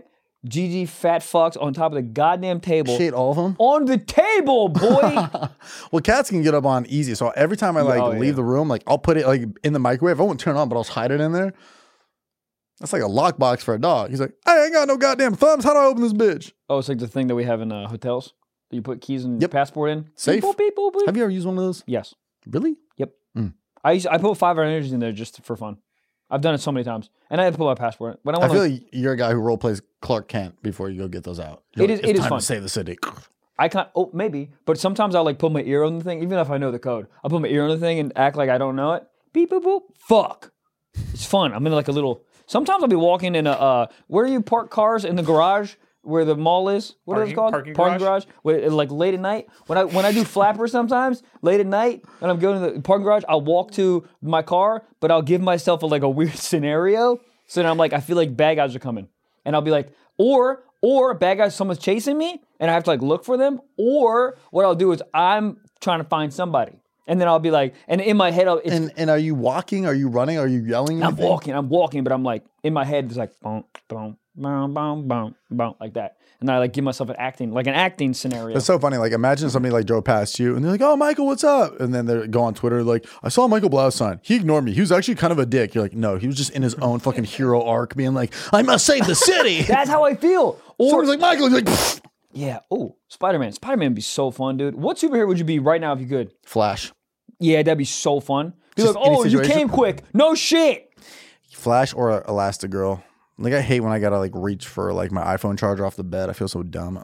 Speaker 2: GG fat fucks on top of the goddamn table.
Speaker 3: She ate all of them?
Speaker 2: On the table, boy.
Speaker 3: Well, cats can get up on easy. So every time I leave the room, like I'll put it like in the microwave. I won't turn it on, but I'll just hide it in there. That's like a lockbox for a dog. He's like, I ain't got no goddamn thumbs. How do I open this bitch?
Speaker 2: Oh, it's like the thing that we have in hotels. That you put keys and your passport in.
Speaker 3: Safe.
Speaker 2: Beep, boop, beep, boop, beep.
Speaker 3: Have you ever used one of those?
Speaker 2: Yes.
Speaker 3: Really?
Speaker 2: Yep. I put 5 energies in there just for fun. I've done it so many times, and I had to put my passport in. But
Speaker 3: I feel like you're a guy who role plays Clark Kent before you go get those out.
Speaker 2: It is
Speaker 3: time
Speaker 2: fun
Speaker 3: to save the city.
Speaker 2: I can't. Oh, maybe. But sometimes I'll like put my ear on the thing, even if I know the code. I'll put my ear on the thing and act like I don't know it. Beep boop boop. Fuck. It's fun. I'm in like a little. Sometimes I'll be walking in a. Where do you park cars in the garage? Where the mall is? What is it called?
Speaker 4: Parking
Speaker 2: garage. Where, like late at night. When I do flappers sometimes late at night and I'm going to the parking garage, I'll walk to my car, but I'll give myself a weird scenario. So then I'm like, I feel like bad guys are coming, and I'll be like, or bad guys, someone's chasing me, and I have to like look for them. Or what I'll do is I'm trying to find somebody, and then I'll be like, and in my head,
Speaker 3: and are you walking? Are you running? Are you yelling?
Speaker 2: I'm walking, but I'm like in my head, it's like boom, boom. Boom, boom, boom, boom, like that. And I like give myself an acting scenario.
Speaker 3: That's so funny. Like imagine somebody like drove past you and they're like, oh, Michael, what's up? And then they go on Twitter like, I saw Michael Blaustein. He ignored me. He was actually kind of a dick. You're like, no, he was just in his own fucking hero arc being like, I must save the city.
Speaker 2: That's how I feel. Or
Speaker 3: someone's like, Michael, he's like, pfft.
Speaker 2: Yeah. Oh, Spider-Man. Spider-Man would be so fun, dude. What superhero would you be right now if you could?
Speaker 3: Flash.
Speaker 2: Yeah, that'd be so fun. Be
Speaker 3: Just
Speaker 2: like, oh,
Speaker 3: any
Speaker 2: you
Speaker 3: situation?
Speaker 2: came quick. No shit.
Speaker 3: Flash or Elastigirl. Like I hate when I gotta like reach for like my iPhone charger off the bed. I feel so dumb.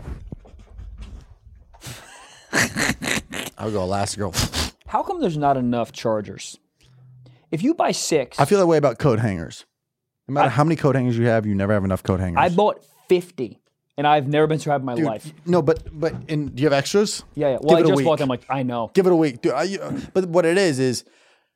Speaker 3: I would go Elastigirl.
Speaker 2: How come there's not enough chargers? If you buy 6,
Speaker 3: I feel that way about coat hangers. No matter how many coat hangers you never have enough coat hangers.
Speaker 2: I bought 50, and I've never been so happy in my
Speaker 3: Dude,
Speaker 2: life.
Speaker 3: No, but do you have extras?
Speaker 2: Yeah. Well, I
Speaker 3: Give it a
Speaker 2: just
Speaker 3: week.
Speaker 2: bought them. Like I know.
Speaker 3: Give it a week, dude. But what it is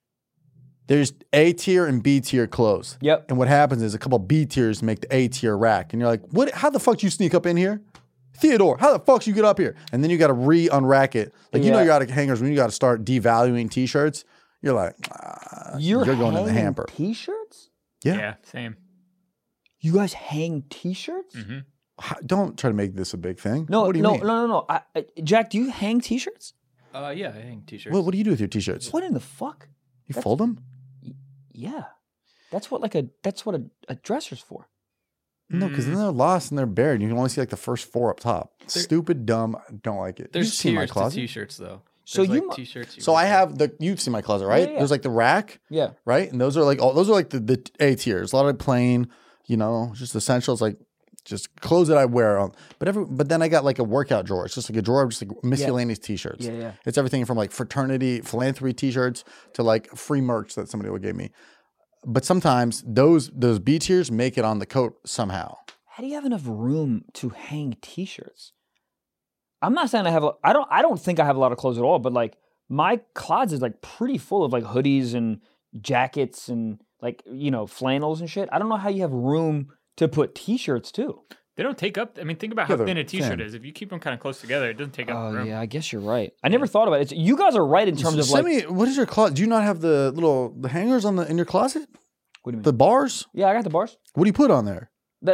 Speaker 3: there's A tier and B tier clothes.
Speaker 2: Yep.
Speaker 3: And what happens is a couple B tiers make the A tier rack, and you're like, what? How the fuck do you sneak up in here? Theodore, how the fuck you get up here? And then you got to re-unrack it. Like, you know, you're out of hangers when you got to start devaluing t-shirts. You're like, you're going in the hamper.
Speaker 2: T-shirts?
Speaker 4: Yeah, same.
Speaker 2: You guys hang t-shirts?
Speaker 4: Mm-hmm.
Speaker 3: Don't try to make this a big thing.
Speaker 2: No,
Speaker 3: what do you mean?
Speaker 2: No. Jack, do you hang t-shirts?
Speaker 5: Yeah, I hang t-shirts.
Speaker 3: What do you do with your t-shirts?
Speaker 2: What in the fuck?
Speaker 3: You fold them?
Speaker 2: Yeah. That's what a dresser's for.
Speaker 3: No, because then they're lost and they're buried. You can only see like the first 4 up top. Stupid, dumb. Don't like it.
Speaker 5: There's
Speaker 3: You've seen my
Speaker 5: tiers to
Speaker 3: closet.
Speaker 5: t-shirts though.
Speaker 2: So
Speaker 5: There's,
Speaker 2: you
Speaker 5: like, t-shirts.
Speaker 3: So I have you've seen my closet, right?
Speaker 2: Yeah.
Speaker 3: There's like the rack,
Speaker 2: Yeah.
Speaker 3: right? And those are like the A tiers. A lot of plain, just essentials, like just clothes that I wear on. But then I got like a workout drawer. It's just like a drawer of just like miscellaneous t-shirts.
Speaker 2: Yeah.
Speaker 3: It's everything from like fraternity, philanthropy t-shirts to like free merch that somebody will give me. But sometimes those B tiers make it on the coat somehow.
Speaker 2: How do you have enough room to hang t-shirts? I'm not saying I don't think I have a lot of clothes at all, but like my closet is like pretty full of like hoodies and jackets and like, flannels and shit. I don't know how you have room to put t-shirts too.
Speaker 4: They don't take up. I mean, think about how
Speaker 3: they're
Speaker 4: thin a t-shirt
Speaker 3: thin.
Speaker 4: is. If you keep them kind of close together, it doesn't take up
Speaker 2: Oh
Speaker 4: room.
Speaker 2: yeah, I guess you're right. I never thought about it. You guys are right in terms of
Speaker 3: Send
Speaker 2: like.
Speaker 3: me, what is your closet? Do you not have the hangers in your closet?
Speaker 2: What do you mean?
Speaker 3: The bars?
Speaker 2: Yeah, I got the bars.
Speaker 3: What do you put on there?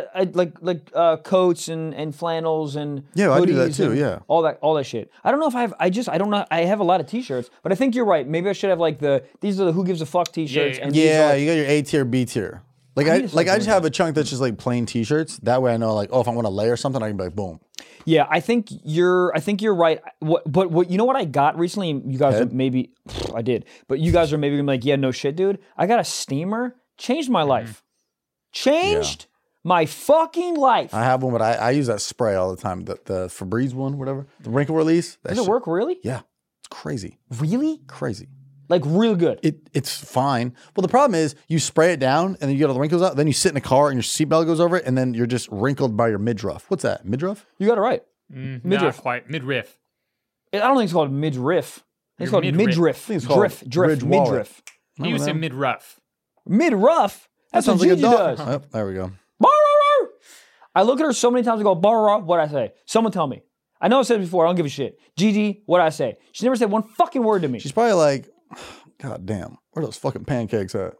Speaker 2: Like coats and flannels and
Speaker 3: Yeah, I do that
Speaker 2: hoodies
Speaker 3: too,
Speaker 2: and
Speaker 3: yeah.
Speaker 2: all that shit. I don't know if I have. I don't know. I have a lot of t-shirts, but I think you're right. Maybe I should have like these are the who gives a fuck t-shirts.
Speaker 4: Yeah.
Speaker 2: And these are,
Speaker 3: Yeah,
Speaker 2: like,
Speaker 3: you got your A tier, B tier. Like
Speaker 2: I
Speaker 3: I
Speaker 2: need to start
Speaker 3: just
Speaker 2: doing
Speaker 3: have a chunk that's just like plain t-shirts. That way I know like, if I want to layer something, I can be like, boom.
Speaker 2: Yeah, I think you're right. But what you know what I got recently? You guys are maybe I did, but you guys are maybe gonna be like, yeah, no shit, dude. I got a steamer. Changed my life. Changed my fucking life.
Speaker 3: I have one, but I use that spray all the time. The Febreze one, whatever. The wrinkle release.
Speaker 2: Does it work really?
Speaker 3: Yeah. It's crazy.
Speaker 2: Really?
Speaker 3: Crazy.
Speaker 2: Like real good.
Speaker 3: It's fine. Well, the problem is you spray it down and then you get all the wrinkles out. Then you sit in a car and your seatbelt goes over it, and then you're just wrinkled by your midriff. What's that? Midriff?
Speaker 2: You got it right.
Speaker 4: Not
Speaker 2: Midriff.
Speaker 4: quite. Midriff.
Speaker 2: I don't think it's called midriff. It's
Speaker 4: Your
Speaker 2: called
Speaker 4: midriff.
Speaker 2: midriff.
Speaker 3: think it's called
Speaker 2: Drift.
Speaker 3: Ridge Wallet.
Speaker 2: Midriff.
Speaker 4: He was in mid-rough.
Speaker 2: Mid-rough? That's what
Speaker 3: sounds like a
Speaker 2: Gigi
Speaker 3: dog.
Speaker 2: does.
Speaker 3: Oh, there we go.
Speaker 2: Barrr! I look at her so many times and go, barrr, what I say? Someone tell me. I know I said it before. I don't give a shit. Gigi, what I say? She never said one fucking word to me.
Speaker 3: She's probably like, God damn, where are those fucking pancakes at?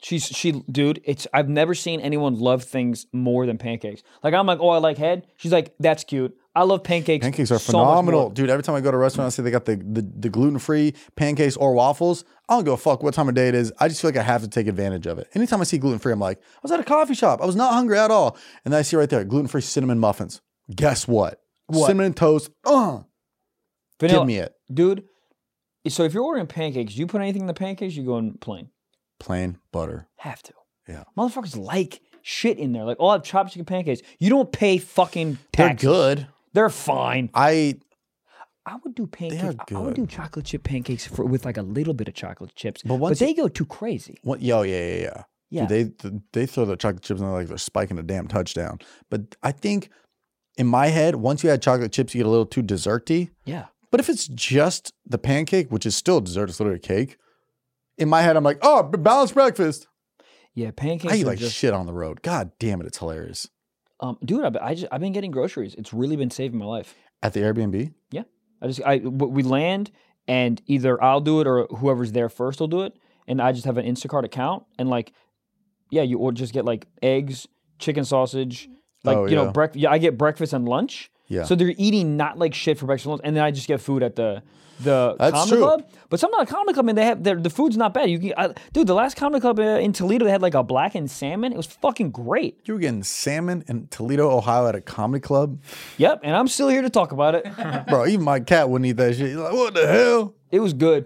Speaker 2: Dude, I've never seen anyone love things more than pancakes. Like, I'm like, oh, I like head. She's like, that's cute. I love pancakes.
Speaker 3: Pancakes are
Speaker 2: so much
Speaker 3: phenomenal.
Speaker 2: more.
Speaker 3: Dude, every time I go to a restaurant, I see they got the gluten-free pancakes or waffles. I don't give a fuck what time of day it is. I just feel like I have to take advantage of it. Anytime I see gluten-free, I'm like, I was at a coffee shop. I was not hungry at all. And then I see right there, gluten-free cinnamon muffins. Guess what? Cinnamon toast.
Speaker 2: Vanilla.
Speaker 3: Give me it.
Speaker 2: Dude, so if you're ordering pancakes, do you put anything in the pancakes? You go in plain?
Speaker 3: Plain butter.
Speaker 2: Have to.
Speaker 3: Yeah.
Speaker 2: Motherfuckers like shit in there. Like, oh, I have chopped chicken pancakes. You don't pay fucking taxes.
Speaker 3: They're good.
Speaker 2: They're fine.
Speaker 3: I
Speaker 2: would do pancakes.
Speaker 3: They're
Speaker 2: I would do
Speaker 3: good.
Speaker 2: chocolate chip pancakes with like a little bit of chocolate chips.
Speaker 3: But
Speaker 2: But,
Speaker 3: once
Speaker 2: they go too crazy.
Speaker 3: yeah.
Speaker 2: Yeah.
Speaker 3: Dude, they throw the chocolate chips in there like they're spiking a damn touchdown. But I think in my head, once you add chocolate chips, you get a little too desserty.
Speaker 2: Yeah.
Speaker 3: But if it's just the pancake, which is still a dessert, it's literally a cake. In my head, I'm like, oh, balanced breakfast.
Speaker 2: Yeah, pancakes
Speaker 3: I eat
Speaker 2: are
Speaker 3: like
Speaker 2: just,
Speaker 3: shit on the road. God damn it, it's hilarious.
Speaker 2: dude, I've been getting groceries. It's really been saving my life.
Speaker 3: At the Airbnb?
Speaker 2: Yeah. We land and either I'll do it or whoever's there first will do it. And I just have an Instacart account and like, yeah, you or just get like eggs, chicken sausage, like,
Speaker 3: Oh,
Speaker 2: you know,
Speaker 3: yeah.
Speaker 2: I get breakfast and lunch.
Speaker 3: Yeah.
Speaker 2: So they're eating not like shit for breakfast and lunch. And then I just get food at the comedy
Speaker 3: true.
Speaker 2: club. But some of the comedy club, man, the food's not bad. Dude, the last comedy club in Toledo, they had like a blackened salmon. It was fucking great.
Speaker 3: You were getting salmon in Toledo, Ohio at a comedy club?
Speaker 2: Yep. And I'm still here to talk about it.
Speaker 3: Bro, even my cat wouldn't eat that shit. He's like, what the hell?
Speaker 2: It was good.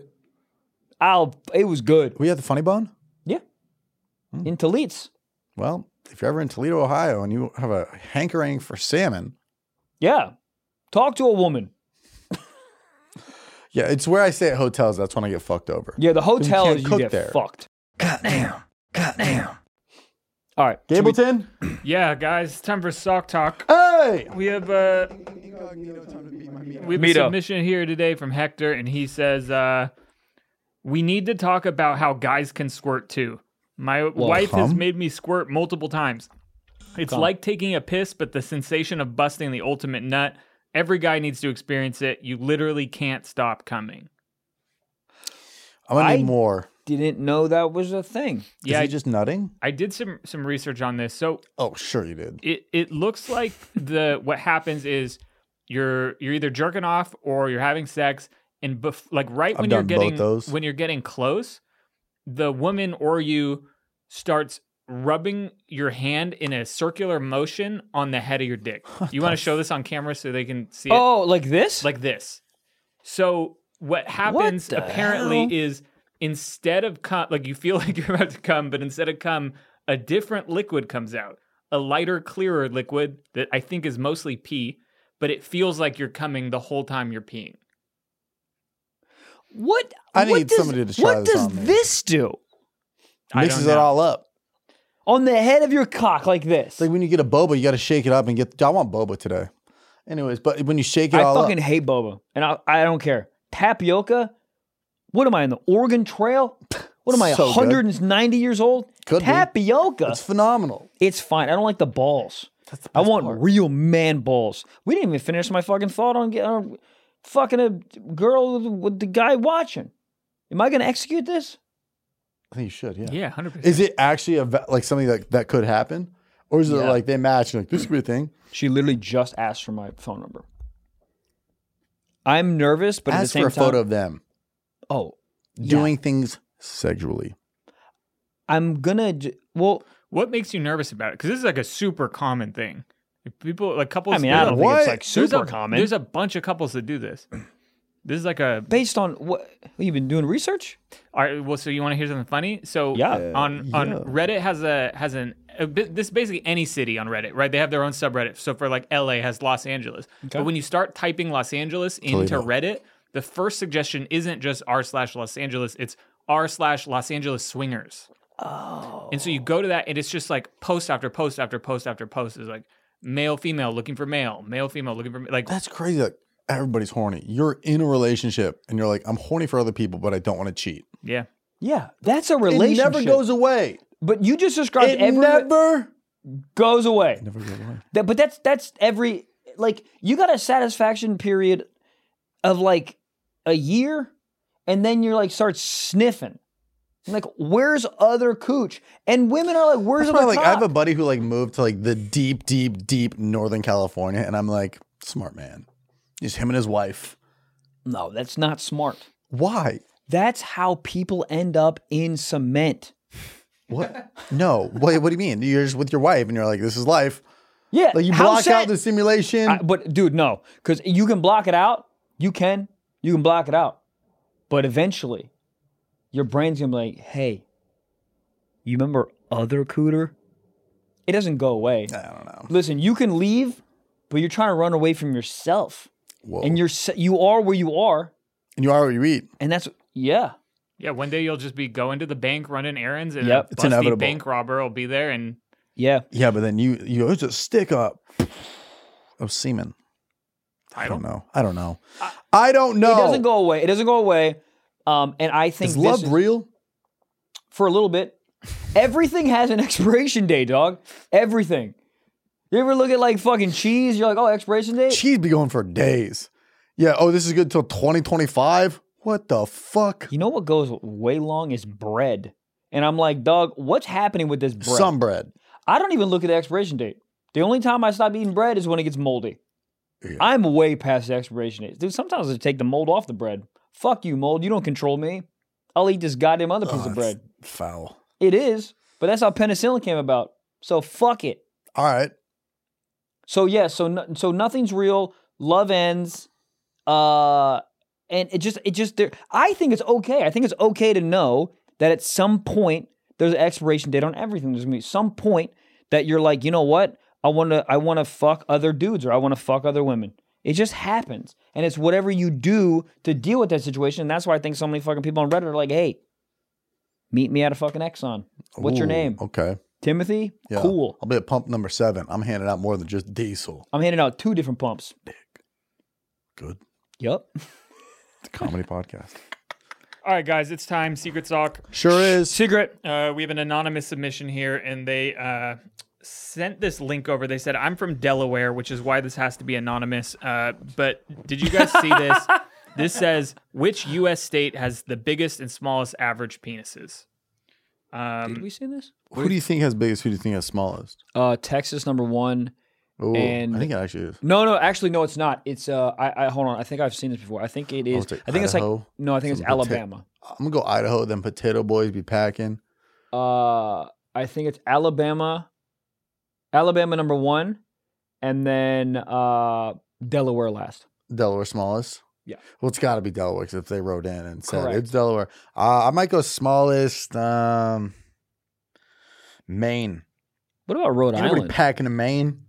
Speaker 2: It was good.
Speaker 3: We had the Funny Bone?
Speaker 2: Yeah. In Toledo.
Speaker 3: Well, if you're ever in Toledo, Ohio, and you have a hankering for salmon,
Speaker 2: Yeah. Talk to a woman.
Speaker 3: yeah, it's where I stay at hotels. That's when I get fucked over.
Speaker 2: Yeah, the hotel
Speaker 3: can't
Speaker 2: is you
Speaker 3: cook
Speaker 2: get
Speaker 3: there.
Speaker 2: fucked. Goddamn. All right.
Speaker 3: Gableton?
Speaker 4: Yeah, guys, it's time for Sock Talk.
Speaker 3: Hey!
Speaker 4: We have a
Speaker 2: Mito.
Speaker 4: submission here today from Hector, and he says, we need to talk about how guys can squirt too. My wife has
Speaker 3: cum?
Speaker 4: made me squirt multiple times. It's like taking a piss, but the sensation of busting the ultimate nut. Every guy needs to experience it. You literally can't stop coming.
Speaker 3: I'm going to
Speaker 2: I-
Speaker 3: need more.
Speaker 2: Didn't know that was a thing.
Speaker 3: Is he just nutting?
Speaker 4: I did some research on this. So
Speaker 3: Oh, sure you did.
Speaker 4: it looks like what happens is you're either jerking off or you're having sex, and like right when
Speaker 3: I've done both those.
Speaker 4: when you're getting close, the woman or you starts rubbing your hand in a circular motion on the head of your dick. You want to show this on camera so they can see it?
Speaker 2: Oh, like this?
Speaker 4: Like this. So what happens
Speaker 2: the
Speaker 4: apparently
Speaker 2: hell?
Speaker 4: is instead of cum, like you feel like you're about to come, but instead of cum, a different liquid comes out, a lighter, clearer liquid that I think is mostly pee, but it feels like you're coming the whole time you're peeing.
Speaker 2: What?
Speaker 3: I
Speaker 2: what
Speaker 3: need
Speaker 2: does-
Speaker 3: somebody to try
Speaker 2: What
Speaker 3: this
Speaker 2: does
Speaker 3: on me.
Speaker 2: this do?
Speaker 4: I
Speaker 3: Mixes
Speaker 4: don't
Speaker 3: it
Speaker 4: know.
Speaker 3: all up.
Speaker 2: On the head of your cock like this?
Speaker 3: It's like when you get a boba, you got to shake it up and get. I want boba today. Anyways, but when you shake it
Speaker 2: I
Speaker 3: all
Speaker 2: fucking
Speaker 3: up,
Speaker 2: hate boba. And I don't care. Tapioca? What am I, in the Oregon Trail? What am I,
Speaker 3: So good.
Speaker 2: 190 years old?
Speaker 3: Could be.
Speaker 2: Tapioca?
Speaker 3: it's phenomenal.
Speaker 2: It's fine. I don't like the balls.
Speaker 3: That's the
Speaker 2: I
Speaker 3: best
Speaker 2: want
Speaker 3: part.
Speaker 2: real man balls. We didn't even finish my fucking thought on fucking a girl with the guy watching. Am I going to execute this?
Speaker 3: I think you should. Yeah.
Speaker 4: Yeah, 100%.
Speaker 3: Is it actually like something that could happen, or is it
Speaker 2: Yeah.
Speaker 3: like they match? Like this could be a thing.
Speaker 2: She literally just asked for my phone number. I'm nervous, but at the
Speaker 3: Ask
Speaker 2: same
Speaker 3: for a
Speaker 2: time,
Speaker 3: photo of them
Speaker 2: oh, yeah.
Speaker 3: doing things sexually.
Speaker 2: I'm gonna. Well,
Speaker 4: What makes you nervous about it? Because this is like a super common thing. If people, like couples.
Speaker 2: I mean, I don't think
Speaker 3: What?
Speaker 2: it's like
Speaker 4: There's
Speaker 2: super
Speaker 4: a,
Speaker 2: common.
Speaker 4: There's a bunch of couples that do this. This is like a.
Speaker 2: Based on what you've been doing research?
Speaker 4: All right, well, so you want to hear something funny? So
Speaker 2: Yeah.
Speaker 4: on Reddit has this is basically any city on Reddit, right? They have their own subreddit. So for like LA has Los Angeles. But when you start typing Los Angeles into
Speaker 3: Toledo.
Speaker 4: Reddit, the first suggestion isn't just r/Los Angeles, it's r/Los Angeles swingers. Oh. And so you go to that and it's just like post after post after post after post is like male, female looking for male, female looking for like
Speaker 3: That's crazy. Like everybody's horny. You're in a relationship and you're like, I'm horny for other people, but I don't want to cheat.
Speaker 4: yeah.
Speaker 2: Yeah, that's a relationship.
Speaker 3: It never goes away.
Speaker 2: But you just described
Speaker 3: It
Speaker 2: every
Speaker 3: never
Speaker 2: goes away.
Speaker 3: never goes away.
Speaker 2: But that's every like you got a satisfaction period of like a year, and then you're like start sniffing. I'm like, where's other cooch? And women are like, where's
Speaker 3: That's
Speaker 2: other
Speaker 3: why, like,
Speaker 2: cock?
Speaker 3: I have a buddy who like moved to like the deep Northern California, and I'm like, smart man. Just him and his wife.
Speaker 2: No, that's not smart.
Speaker 3: Why?
Speaker 2: That's how people end up in cement.
Speaker 3: What? No. What do you mean? You're just with your wife, and you're like, this is life.
Speaker 2: Yeah,
Speaker 3: Like you
Speaker 2: how
Speaker 3: block
Speaker 2: sad-
Speaker 3: out the simulation.
Speaker 2: But dude, no, because you can block it out. You can block it out, but eventually, your brain's gonna be like, "Hey, you remember other cooter?" It doesn't go away.
Speaker 3: I don't know.
Speaker 2: Listen, you can leave, but you're trying to run away from yourself,
Speaker 3: Whoa.
Speaker 2: and you are where you are,
Speaker 3: And you are what you eat.
Speaker 2: and that's yeah.
Speaker 4: Yeah, one day you'll just be going to the bank running errands, and
Speaker 2: Yep.
Speaker 4: a
Speaker 3: It's
Speaker 4: busty
Speaker 3: inevitable.
Speaker 4: bank robber will be there, and
Speaker 2: Yeah,
Speaker 3: Yeah, but then you it's a stick up of semen. I don't know. I don't know. I don't know.
Speaker 2: it doesn't go away. It doesn't go away. And I think
Speaker 3: Is
Speaker 2: this
Speaker 3: love
Speaker 2: is-
Speaker 3: real?
Speaker 2: for a little bit. Everything has an expiration date, dog. Everything. You ever look at like fucking cheese? You're like, oh, expiration date?
Speaker 3: Cheese be going for days. Yeah. Oh, this is good till 2025. What the fuck?
Speaker 2: You know what goes way long is bread. And I'm like, dog, what's happening with this bread?
Speaker 3: Some bread.
Speaker 2: I don't even look at the expiration date. The only time I stop eating bread is when it gets moldy.
Speaker 3: Yeah.
Speaker 2: I'm way past the expiration date. Dude, sometimes I take the mold off the bread. Fuck you, mold. You don't control me. I'll eat this goddamn other piece of bread.
Speaker 3: Foul.
Speaker 2: It is, but that's how penicillin came about. So fuck it.
Speaker 3: All right.
Speaker 2: So yeah, so nothing's real. Love ends, and it just there. I think it's okay. I think it's okay to know that at some point there's an expiration date on everything. There's gonna be some point that you're like, you know what? I want to fuck other dudes or I want to fuck other women. It just happens, and it's whatever you do to deal with that situation. And that's why I think so many fucking people on Reddit are like, hey, meet me at a fucking Exxon. What's your
Speaker 3: Ooh,
Speaker 2: name?
Speaker 3: Okay.
Speaker 2: Timothy?
Speaker 3: Yeah.
Speaker 2: Cool.
Speaker 3: I'll be at pump number 7. I'm handing out more than just diesel.
Speaker 2: I'm handing out 2 different pumps.
Speaker 3: Good.
Speaker 2: Yup.
Speaker 3: It's a comedy podcast.
Speaker 4: all right, guys, it's time. Secret Talk.
Speaker 3: Sure is.
Speaker 2: Secret.
Speaker 4: We have an anonymous submission here, and they sent this link over. They said, I'm from Delaware, which is why this has to be anonymous. But did you guys see this? This says, which U.S. state has the biggest and smallest average penises?
Speaker 2: Did we see this?
Speaker 3: Who do you think has biggest? Who do you think has smallest?
Speaker 2: Texas number 1.
Speaker 3: Ooh,
Speaker 2: And-
Speaker 3: I think it actually is.
Speaker 2: No, actually, no, it's not. It's I hold on. I think I've seen this before. I think it is.
Speaker 3: it's like
Speaker 2: I think it's like
Speaker 3: Idaho,
Speaker 2: no. I think it's
Speaker 3: some potato-
Speaker 2: Alabama.
Speaker 3: I'm gonna go Idaho. Then potato boys be packing.
Speaker 2: I think it's Alabama. Alabama number 1, and then Delaware last.
Speaker 3: Delaware smallest.
Speaker 2: Yeah.
Speaker 3: Well, it's got to be Delaware because if they wrote in and said
Speaker 2: Correct.
Speaker 3: it's Delaware, I might go smallest. Maine.
Speaker 2: What about Rhode
Speaker 3: Anybody
Speaker 2: Island?
Speaker 3: packing in Maine?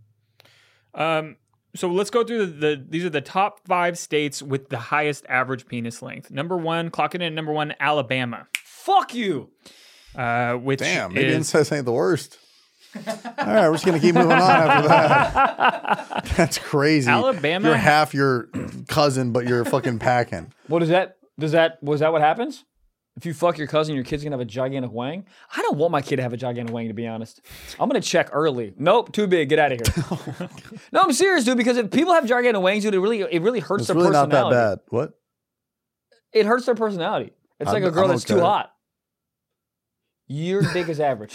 Speaker 4: So let's go through these are the top 5 states with the highest average penis length. Number 1, clocking in at number 1, Alabama.
Speaker 2: Fuck you.
Speaker 4: Which
Speaker 3: Damn, maybe
Speaker 4: is
Speaker 3: incest ain't the worst. All right, we're just gonna keep moving on after that. That's crazy.
Speaker 4: Alabama-
Speaker 3: You're half your cousin, but you're fucking packing.
Speaker 2: What is that? Was that what happens? If you fuck your cousin, your kid's gonna have a gigantic wang. I don't want my kid to have a gigantic wang, to be honest. I'm gonna check early. Nope, too big. Get out of here. No, I'm serious, dude. Because if people have gigantic wangs, dude, it really hurts
Speaker 3: It's
Speaker 2: their
Speaker 3: really not
Speaker 2: personality.
Speaker 3: that bad. What?
Speaker 2: It hurts their personality. It's like a girl
Speaker 3: I'm
Speaker 2: that's too
Speaker 3: okay.
Speaker 2: hot. Your dick is average.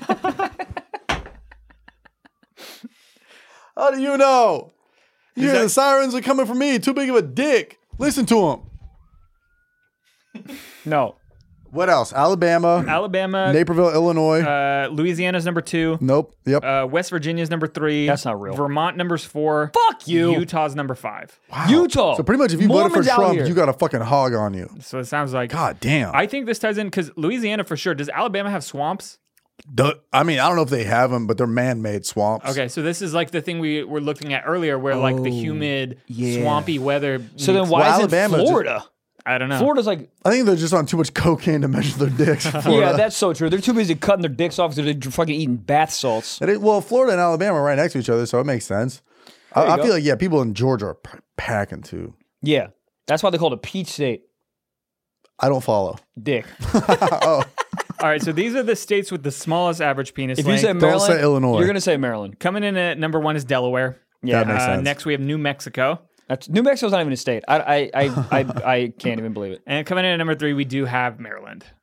Speaker 3: How do you know? You hear the sirens are coming for me. Too big of a dick. Listen to them.
Speaker 2: No.
Speaker 3: What else? Alabama,
Speaker 4: Alabama,
Speaker 3: Naperville, Illinois.
Speaker 4: Louisiana's number 2.
Speaker 3: Nope. Yep.
Speaker 4: West Virginia's number 3.
Speaker 2: That's not real.
Speaker 4: Vermont number's 4.
Speaker 2: Fuck you.
Speaker 4: Utah's number 5.
Speaker 3: Wow.
Speaker 2: Utah.
Speaker 3: So pretty much, if you voted for
Speaker 2: Mormons out
Speaker 3: Trump,
Speaker 2: here.
Speaker 3: you got a fucking hog on you.
Speaker 4: So it sounds like
Speaker 3: God damn.
Speaker 4: I think this ties in because Louisiana for sure. Does Alabama have swamps?
Speaker 3: I mean, I don't know if they have them, but they're man-made swamps.
Speaker 4: Okay, so this is like the thing we were looking at earlier, where like the humid,
Speaker 2: yeah.
Speaker 4: swampy weather.
Speaker 2: So then
Speaker 4: meets-
Speaker 2: why
Speaker 3: Well,
Speaker 2: is
Speaker 3: Alabama
Speaker 2: it
Speaker 3: just-
Speaker 2: Florida?
Speaker 4: I don't know.
Speaker 2: Florida's like,
Speaker 3: I think they're just on too much cocaine to measure their dicks. in Florida.
Speaker 2: yeah, that's so true. They're too busy cutting their dicks off because they're fucking eating bath salts.
Speaker 3: Well, Florida and Alabama are right next to each other, so it makes sense.
Speaker 2: you
Speaker 3: I
Speaker 2: go.
Speaker 3: feel like, yeah, people in Georgia are packing too.
Speaker 2: Yeah. That's why they call it a peach state.
Speaker 3: I don't follow.
Speaker 2: Dick.
Speaker 4: All right, so these are the states with the smallest average penis
Speaker 2: If you
Speaker 4: length.
Speaker 2: say Maryland,
Speaker 3: say Illinois.
Speaker 2: you're going to say Maryland.
Speaker 4: Coming in at number 1 is Delaware.
Speaker 2: Yeah.
Speaker 3: That makes sense.
Speaker 4: Next we have New Mexico,
Speaker 2: New Mexico's not even a state. I can't even believe it.
Speaker 4: and coming in at number 3 we do have Maryland.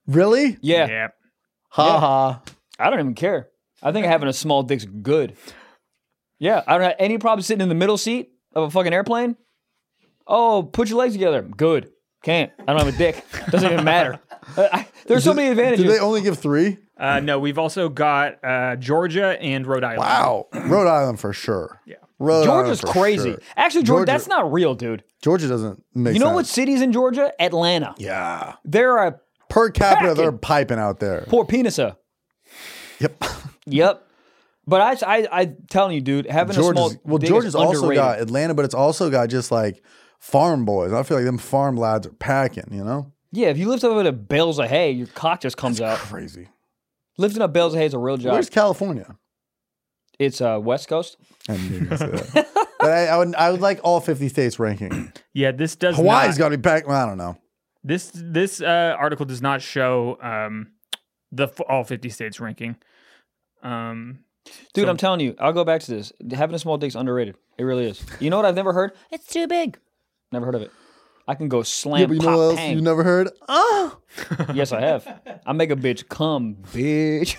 Speaker 3: Really?
Speaker 2: Yeah.
Speaker 3: Ha ha.
Speaker 2: I don't even care. I think having a small dick's good. Yeah, I don't have any problem sitting in the middle seat of a fucking airplane. Oh, put your legs together. Good. Can't. I don't have a dick. Doesn't even matter. There's so many advantages.
Speaker 3: Do they only give 3?
Speaker 4: No, we've also got Georgia and Rhode Island.
Speaker 3: Wow. Rhode Island for sure.
Speaker 4: Yeah.
Speaker 3: Rhode
Speaker 2: Georgia's
Speaker 3: Island for
Speaker 2: crazy.
Speaker 3: sure.
Speaker 2: Actually, Georgia, that's not real, dude.
Speaker 3: Georgia doesn't make
Speaker 2: You
Speaker 3: sense.
Speaker 2: know what city's in Georgia? Atlanta.
Speaker 3: Yeah.
Speaker 2: There are
Speaker 3: Per capita,
Speaker 2: packing.
Speaker 3: they're piping out there.
Speaker 2: poor penisa.
Speaker 3: Yep.
Speaker 2: Yep. But I'm telling you, dude, having a small dick
Speaker 3: Georgia's
Speaker 2: is
Speaker 3: also
Speaker 2: underrated.
Speaker 3: got Atlanta, but it's also got just like farm boys. I feel like them farm lads are packing, you know?
Speaker 2: Yeah, if you lift up the bales of hay, your cock just comes out.
Speaker 3: Crazy.
Speaker 2: Lifting up bales of hay is a real job.
Speaker 3: Where's California?
Speaker 2: It's West Coast.
Speaker 3: I knew you were gonna say that. But I would like all 50 states ranking.
Speaker 4: Yeah, this does
Speaker 3: Hawaii's
Speaker 4: not.
Speaker 3: got to be packed. Well, I don't know.
Speaker 4: This article does not show all 50 states ranking.
Speaker 2: Dude, I'm telling you, I'll go back to this. Having a small dick's underrated. It really is. You know what I've never heard? It's too big. Never heard of it. I can go slam,
Speaker 3: Yeah, but you know
Speaker 2: pop,
Speaker 3: what else
Speaker 2: pang.
Speaker 3: you've never heard? Oh!
Speaker 2: Yes, I have. I make a bitch come, bitch.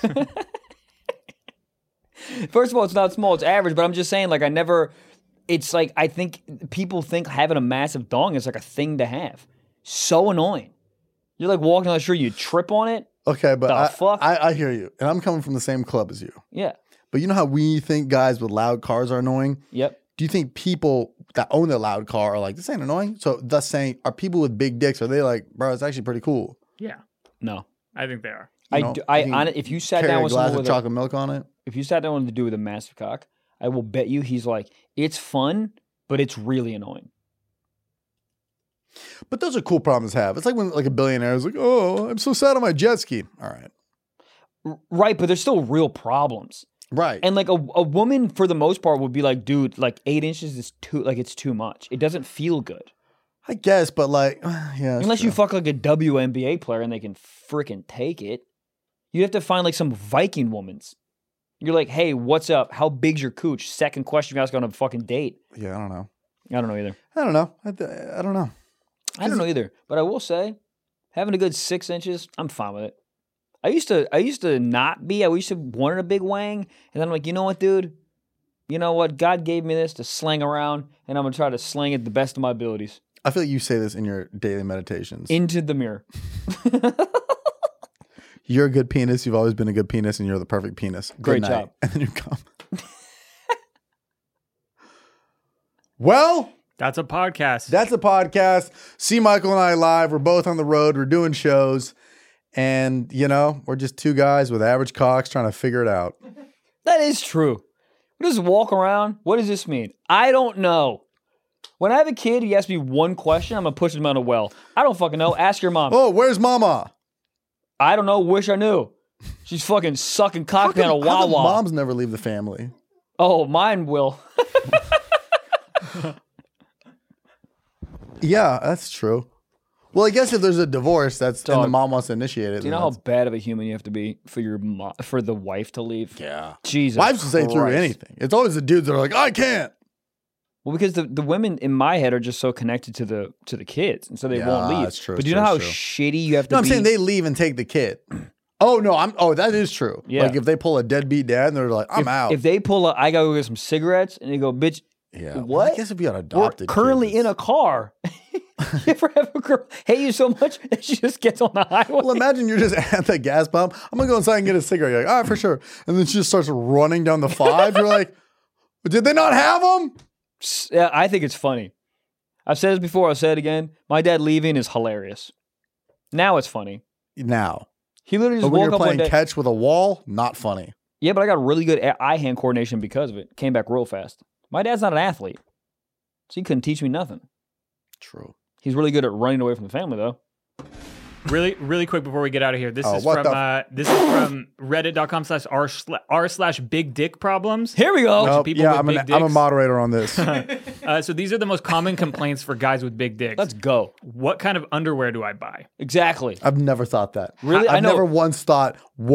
Speaker 2: First of all, it's not small, it's average, but I'm just saying, like, it's like, I think people think having a massive dong is like a thing to have. So annoying. You're like walking down the street, you trip on it.
Speaker 3: Okay, but
Speaker 2: fuck?
Speaker 3: I hear you. And I'm coming from the same club as you.
Speaker 2: Yeah.
Speaker 3: But you know how we think guys with loud cars are annoying?
Speaker 2: Yep.
Speaker 3: Do you think people that own their loud car are like, this ain't annoying? So thus saying, are people with big dicks, are they like, bro, it's actually pretty cool?
Speaker 4: Yeah,
Speaker 2: No.
Speaker 4: I think they are.
Speaker 3: You know, you can
Speaker 2: If you sat
Speaker 3: carry
Speaker 2: down
Speaker 3: a
Speaker 2: with
Speaker 3: glass
Speaker 2: someone
Speaker 3: of
Speaker 2: with
Speaker 3: chocolate milk on it?
Speaker 2: if you sat down with a dude with a massive cock, I will bet you he's like, it's fun, but it's really annoying.
Speaker 3: But those are cool problems to have. It's like when like a billionaire is like, oh, I'm so sad on my jet ski. All right.
Speaker 2: Right, but there's still real problems.
Speaker 3: Right.
Speaker 2: And like a woman for the most part would be like, dude, like 8 inches is it's too much. It doesn't feel good.
Speaker 3: I guess, but like, yeah.
Speaker 2: Unless you fuck like a WNBA player and they can freaking take it. You'd have to find like some Viking woman's. You're like, hey, what's up? How big's your cooch? Second question you ask on a fucking date.
Speaker 3: Yeah, I don't know.
Speaker 2: I don't know either.
Speaker 3: I don't know. I don't know.
Speaker 2: I don't know either. But I will say, having a good 6 inches, I'm fine with it. I used to not be. I used to wanted a big wang, and then I'm like, you know what, dude? You know what? God gave me this to sling around, and I'm gonna try to sling it the best of my abilities
Speaker 3: I feel like you say this in your daily meditations.
Speaker 2: into the mirror.
Speaker 3: You're a good penis. You've always been a good penis, and you're the perfect penis. Good
Speaker 2: Great
Speaker 3: night.
Speaker 2: job.
Speaker 3: And then you come. Well,
Speaker 4: That's a podcast.
Speaker 3: that's a podcast. See Michael and I live. We're both on the road. We're doing shows. And, you know, we're just two guys with average cocks trying to figure it out.
Speaker 2: That is true. We just walk around. What does this mean? I don't know. When I have a kid, he asks me one question, I'm gonna push him down a well. I don't fucking know. Ask your mom.
Speaker 3: Oh, where's mama?
Speaker 2: I don't know. Wish I knew. She's fucking sucking cock down a
Speaker 3: How come
Speaker 2: Wawa.
Speaker 3: moms never leave the family?
Speaker 2: Oh, mine will.
Speaker 3: Yeah, that's true. Well, I guess if there's a divorce, and the
Speaker 2: Dog.
Speaker 3: mom wants to initiate it.
Speaker 2: Do you know how bad of a human you have to be for for the wife to leave?
Speaker 3: Yeah.
Speaker 2: Jesus.
Speaker 3: Wives will say through
Speaker 2: Christ.
Speaker 3: anything. It's always the dudes that are like, I can't.
Speaker 2: Well, because the women in my head are just so connected to the kids, and so they
Speaker 3: Yeah,
Speaker 2: won't leave.
Speaker 3: that's true,
Speaker 2: But do you
Speaker 3: it's
Speaker 2: know how
Speaker 3: true.
Speaker 2: shitty you have to
Speaker 3: No, I'm
Speaker 2: be?
Speaker 3: saying they leave and take the kid. Oh, no, that is true.
Speaker 2: Yeah.
Speaker 3: Like if they pull a deadbeat dad and they're like, I'm out.
Speaker 2: If they pull up, I gotta go get some cigarettes, and they go, bitch,
Speaker 3: yeah. Well,
Speaker 2: what?
Speaker 3: I guess if you got
Speaker 2: we're
Speaker 3: adopted.
Speaker 2: currently
Speaker 3: kids,
Speaker 2: in a car. You ever have a girl hate you so much that she just gets on the highway?
Speaker 3: Well, imagine you're just at the gas pump. I'm going to go inside and get a cigarette. You're like, all right, for sure. And then she just starts running down the 5. You're like, did they not have them?
Speaker 2: Yeah, I think it's funny. I've said this before. I'll say it again. My dad leaving is hilarious. Now it's funny.
Speaker 3: Now.
Speaker 2: He literally
Speaker 3: But
Speaker 2: just
Speaker 3: when
Speaker 2: woke
Speaker 3: you're
Speaker 2: up one
Speaker 3: playing
Speaker 2: day.
Speaker 3: catch with a wall, not funny.
Speaker 2: Yeah, but I got really good eye-hand coordination because of it. Came back real fast. My dad's not an athlete, so he couldn't teach me nothing.
Speaker 3: True.
Speaker 2: He's really good at running away from the family, though.
Speaker 4: Really quick before we get out of here. This
Speaker 3: Oh,
Speaker 4: is
Speaker 3: what
Speaker 4: from reddit.com/r/big dick problems.
Speaker 2: Here we go.
Speaker 3: Nope.
Speaker 4: people
Speaker 3: Yeah,
Speaker 4: with
Speaker 3: I'm
Speaker 4: big
Speaker 3: a
Speaker 4: dicks.
Speaker 3: moderator on this.
Speaker 4: So these are the most common complaints for guys with big dicks.
Speaker 2: Let's go.
Speaker 4: What kind of underwear do I buy?
Speaker 2: Exactly.
Speaker 3: I've never thought that.
Speaker 2: Really? I
Speaker 3: I've
Speaker 2: know-
Speaker 3: never once thought, what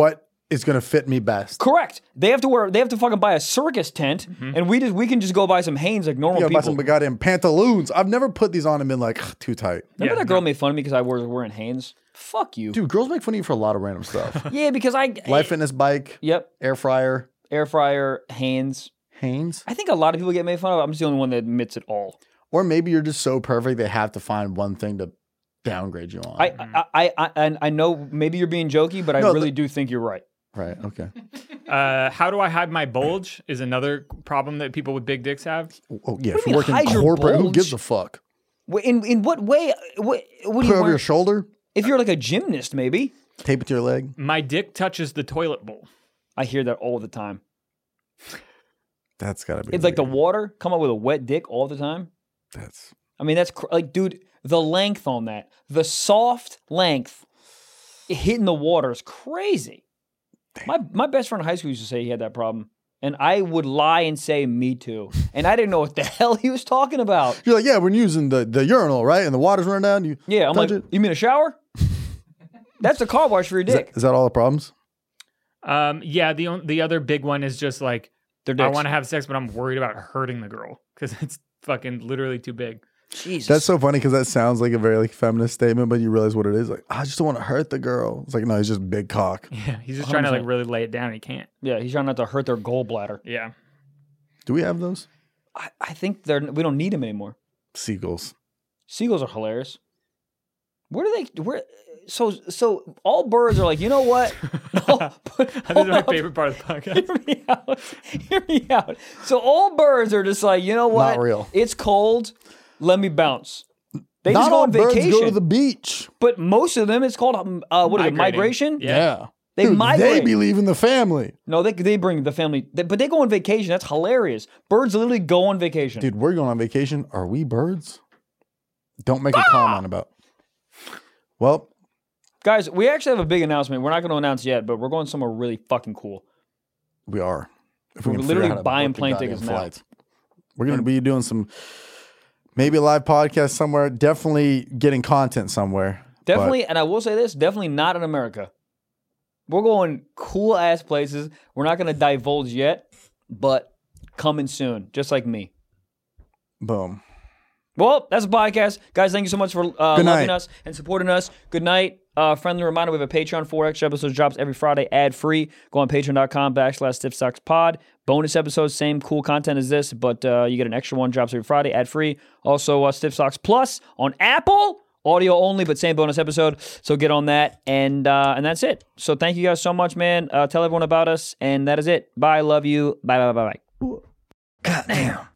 Speaker 3: is going to fit me best.
Speaker 2: Correct. They have to fucking buy a circus tent, and we can just go buy some Hanes like normal
Speaker 3: You gotta buy
Speaker 2: people.
Speaker 3: some goddamn pantaloons. I've never put these on and been like, too tight.
Speaker 2: Remember that girl made fun of me because I was wearing Hanes? Fuck you.
Speaker 3: Dude, girls make fun of you for a lot of random stuff.
Speaker 2: Yeah, because
Speaker 3: Life Fitness bike,
Speaker 2: Yep.
Speaker 3: air fryer,
Speaker 2: Air fryer, Hanes.
Speaker 3: Hanes.
Speaker 2: I think a lot of people get made fun of. I'm just the only one that admits it all.
Speaker 3: Or maybe you're just so perfect they have to find one thing to downgrade you on.
Speaker 2: I know maybe you're being jokey, but I really do think you're right.
Speaker 3: Right, okay.
Speaker 4: How do I hide my bulge is another problem that people with big dicks have.
Speaker 3: Oh, yeah,
Speaker 2: What
Speaker 3: if
Speaker 2: do you
Speaker 3: you're
Speaker 2: mean,
Speaker 3: working
Speaker 2: hide your
Speaker 3: corporate, who
Speaker 2: bulge?
Speaker 3: gives a fuck?
Speaker 2: In what way? What do
Speaker 3: Put
Speaker 2: you
Speaker 3: it over
Speaker 2: want?
Speaker 3: your shoulder,
Speaker 2: If you're like a gymnast, maybe.
Speaker 3: tape it to your leg.
Speaker 4: My dick touches the toilet bowl.
Speaker 2: I hear that all the time.
Speaker 3: That's gotta be.
Speaker 2: It's like the
Speaker 3: weird.
Speaker 2: water come up with a wet dick all the time.
Speaker 3: That's
Speaker 2: I mean, that's like, dude, the length on that, the length hitting the water is crazy. My best friend in high school used to say he had that problem. And I would lie and say, me too. And I didn't know what the hell he was talking about.
Speaker 3: You're like, yeah, we're using the urinal, right? And the water's running down. You
Speaker 2: Yeah, I'm like,
Speaker 3: touch it.
Speaker 2: you mean a shower? That's the car wash for your dick.
Speaker 3: Is that all the problems?
Speaker 4: Yeah, the other big one is just like,
Speaker 2: Their
Speaker 4: I
Speaker 2: dicks.
Speaker 4: want to have sex, but I'm worried about hurting the girl because it's fucking literally too big.
Speaker 2: Jesus.
Speaker 3: That's so funny because that sounds like a very like feminist statement, but you realize what it is. Like, I just don't want to hurt the girl. It's like, no, he's just big cock.
Speaker 4: Yeah, he's just trying to like really lay it down. And he can't.
Speaker 2: Yeah, he's trying not to hurt their gallbladder.
Speaker 4: Yeah.
Speaker 3: Do we have those?
Speaker 2: I think we don't need them anymore.
Speaker 3: Seagulls.
Speaker 2: Seagulls are hilarious. So all birds are like, you know what? No,
Speaker 4: This is my favorite part of the podcast.
Speaker 2: Hear me out. So all birds are just like, you know what?
Speaker 3: Not real.
Speaker 2: It's cold. Let me bounce. They
Speaker 3: Not
Speaker 2: just go
Speaker 3: all
Speaker 2: on
Speaker 3: birds
Speaker 2: vacation.
Speaker 3: go to the beach.
Speaker 2: But most of them, it's called what is it?
Speaker 4: Migrating.
Speaker 2: Migration.
Speaker 4: Yeah.
Speaker 2: They
Speaker 3: Dude,
Speaker 2: migrate.
Speaker 3: They be leaving the family.
Speaker 2: No, they bring the family, but they go on vacation. That's hilarious. Birds literally go on vacation.
Speaker 3: Dude, we're going on vacation. Are we birds? Don't make a comment about. Well,
Speaker 2: Guys, we actually have a big announcement. We're not going to announce yet, but we're going somewhere really fucking cool.
Speaker 3: we are. If
Speaker 2: We're
Speaker 3: can figure
Speaker 2: literally
Speaker 3: out how to
Speaker 2: buying
Speaker 3: book the
Speaker 2: plane
Speaker 3: goddamn
Speaker 2: tickets now.
Speaker 3: flights. We're going to be doing maybe a live podcast somewhere. Definitely getting content somewhere.
Speaker 2: Definitely, and I will say this, definitely not in America. We're going cool ass places. We're not going to divulge yet, but coming soon, just like me.
Speaker 3: Boom.
Speaker 2: Well, that's a podcast. Guys, thank you so much for loving
Speaker 3: night.
Speaker 2: us and supporting us. Good night. Friendly reminder, we have a Patreon. 4 extra episodes drops every Friday, ad-free. Go on patreon.com/StiffSocksPod. Bonus episodes, same cool content as this, but you get an extra one, drops every Friday, ad-free. Also, Stiff Socks Plus on Apple. Audio only, but same bonus episode. So get on that, and that's it. So thank you guys so much, man. Tell everyone about us, and that is it. Bye. Love you. Bye. Goddamn.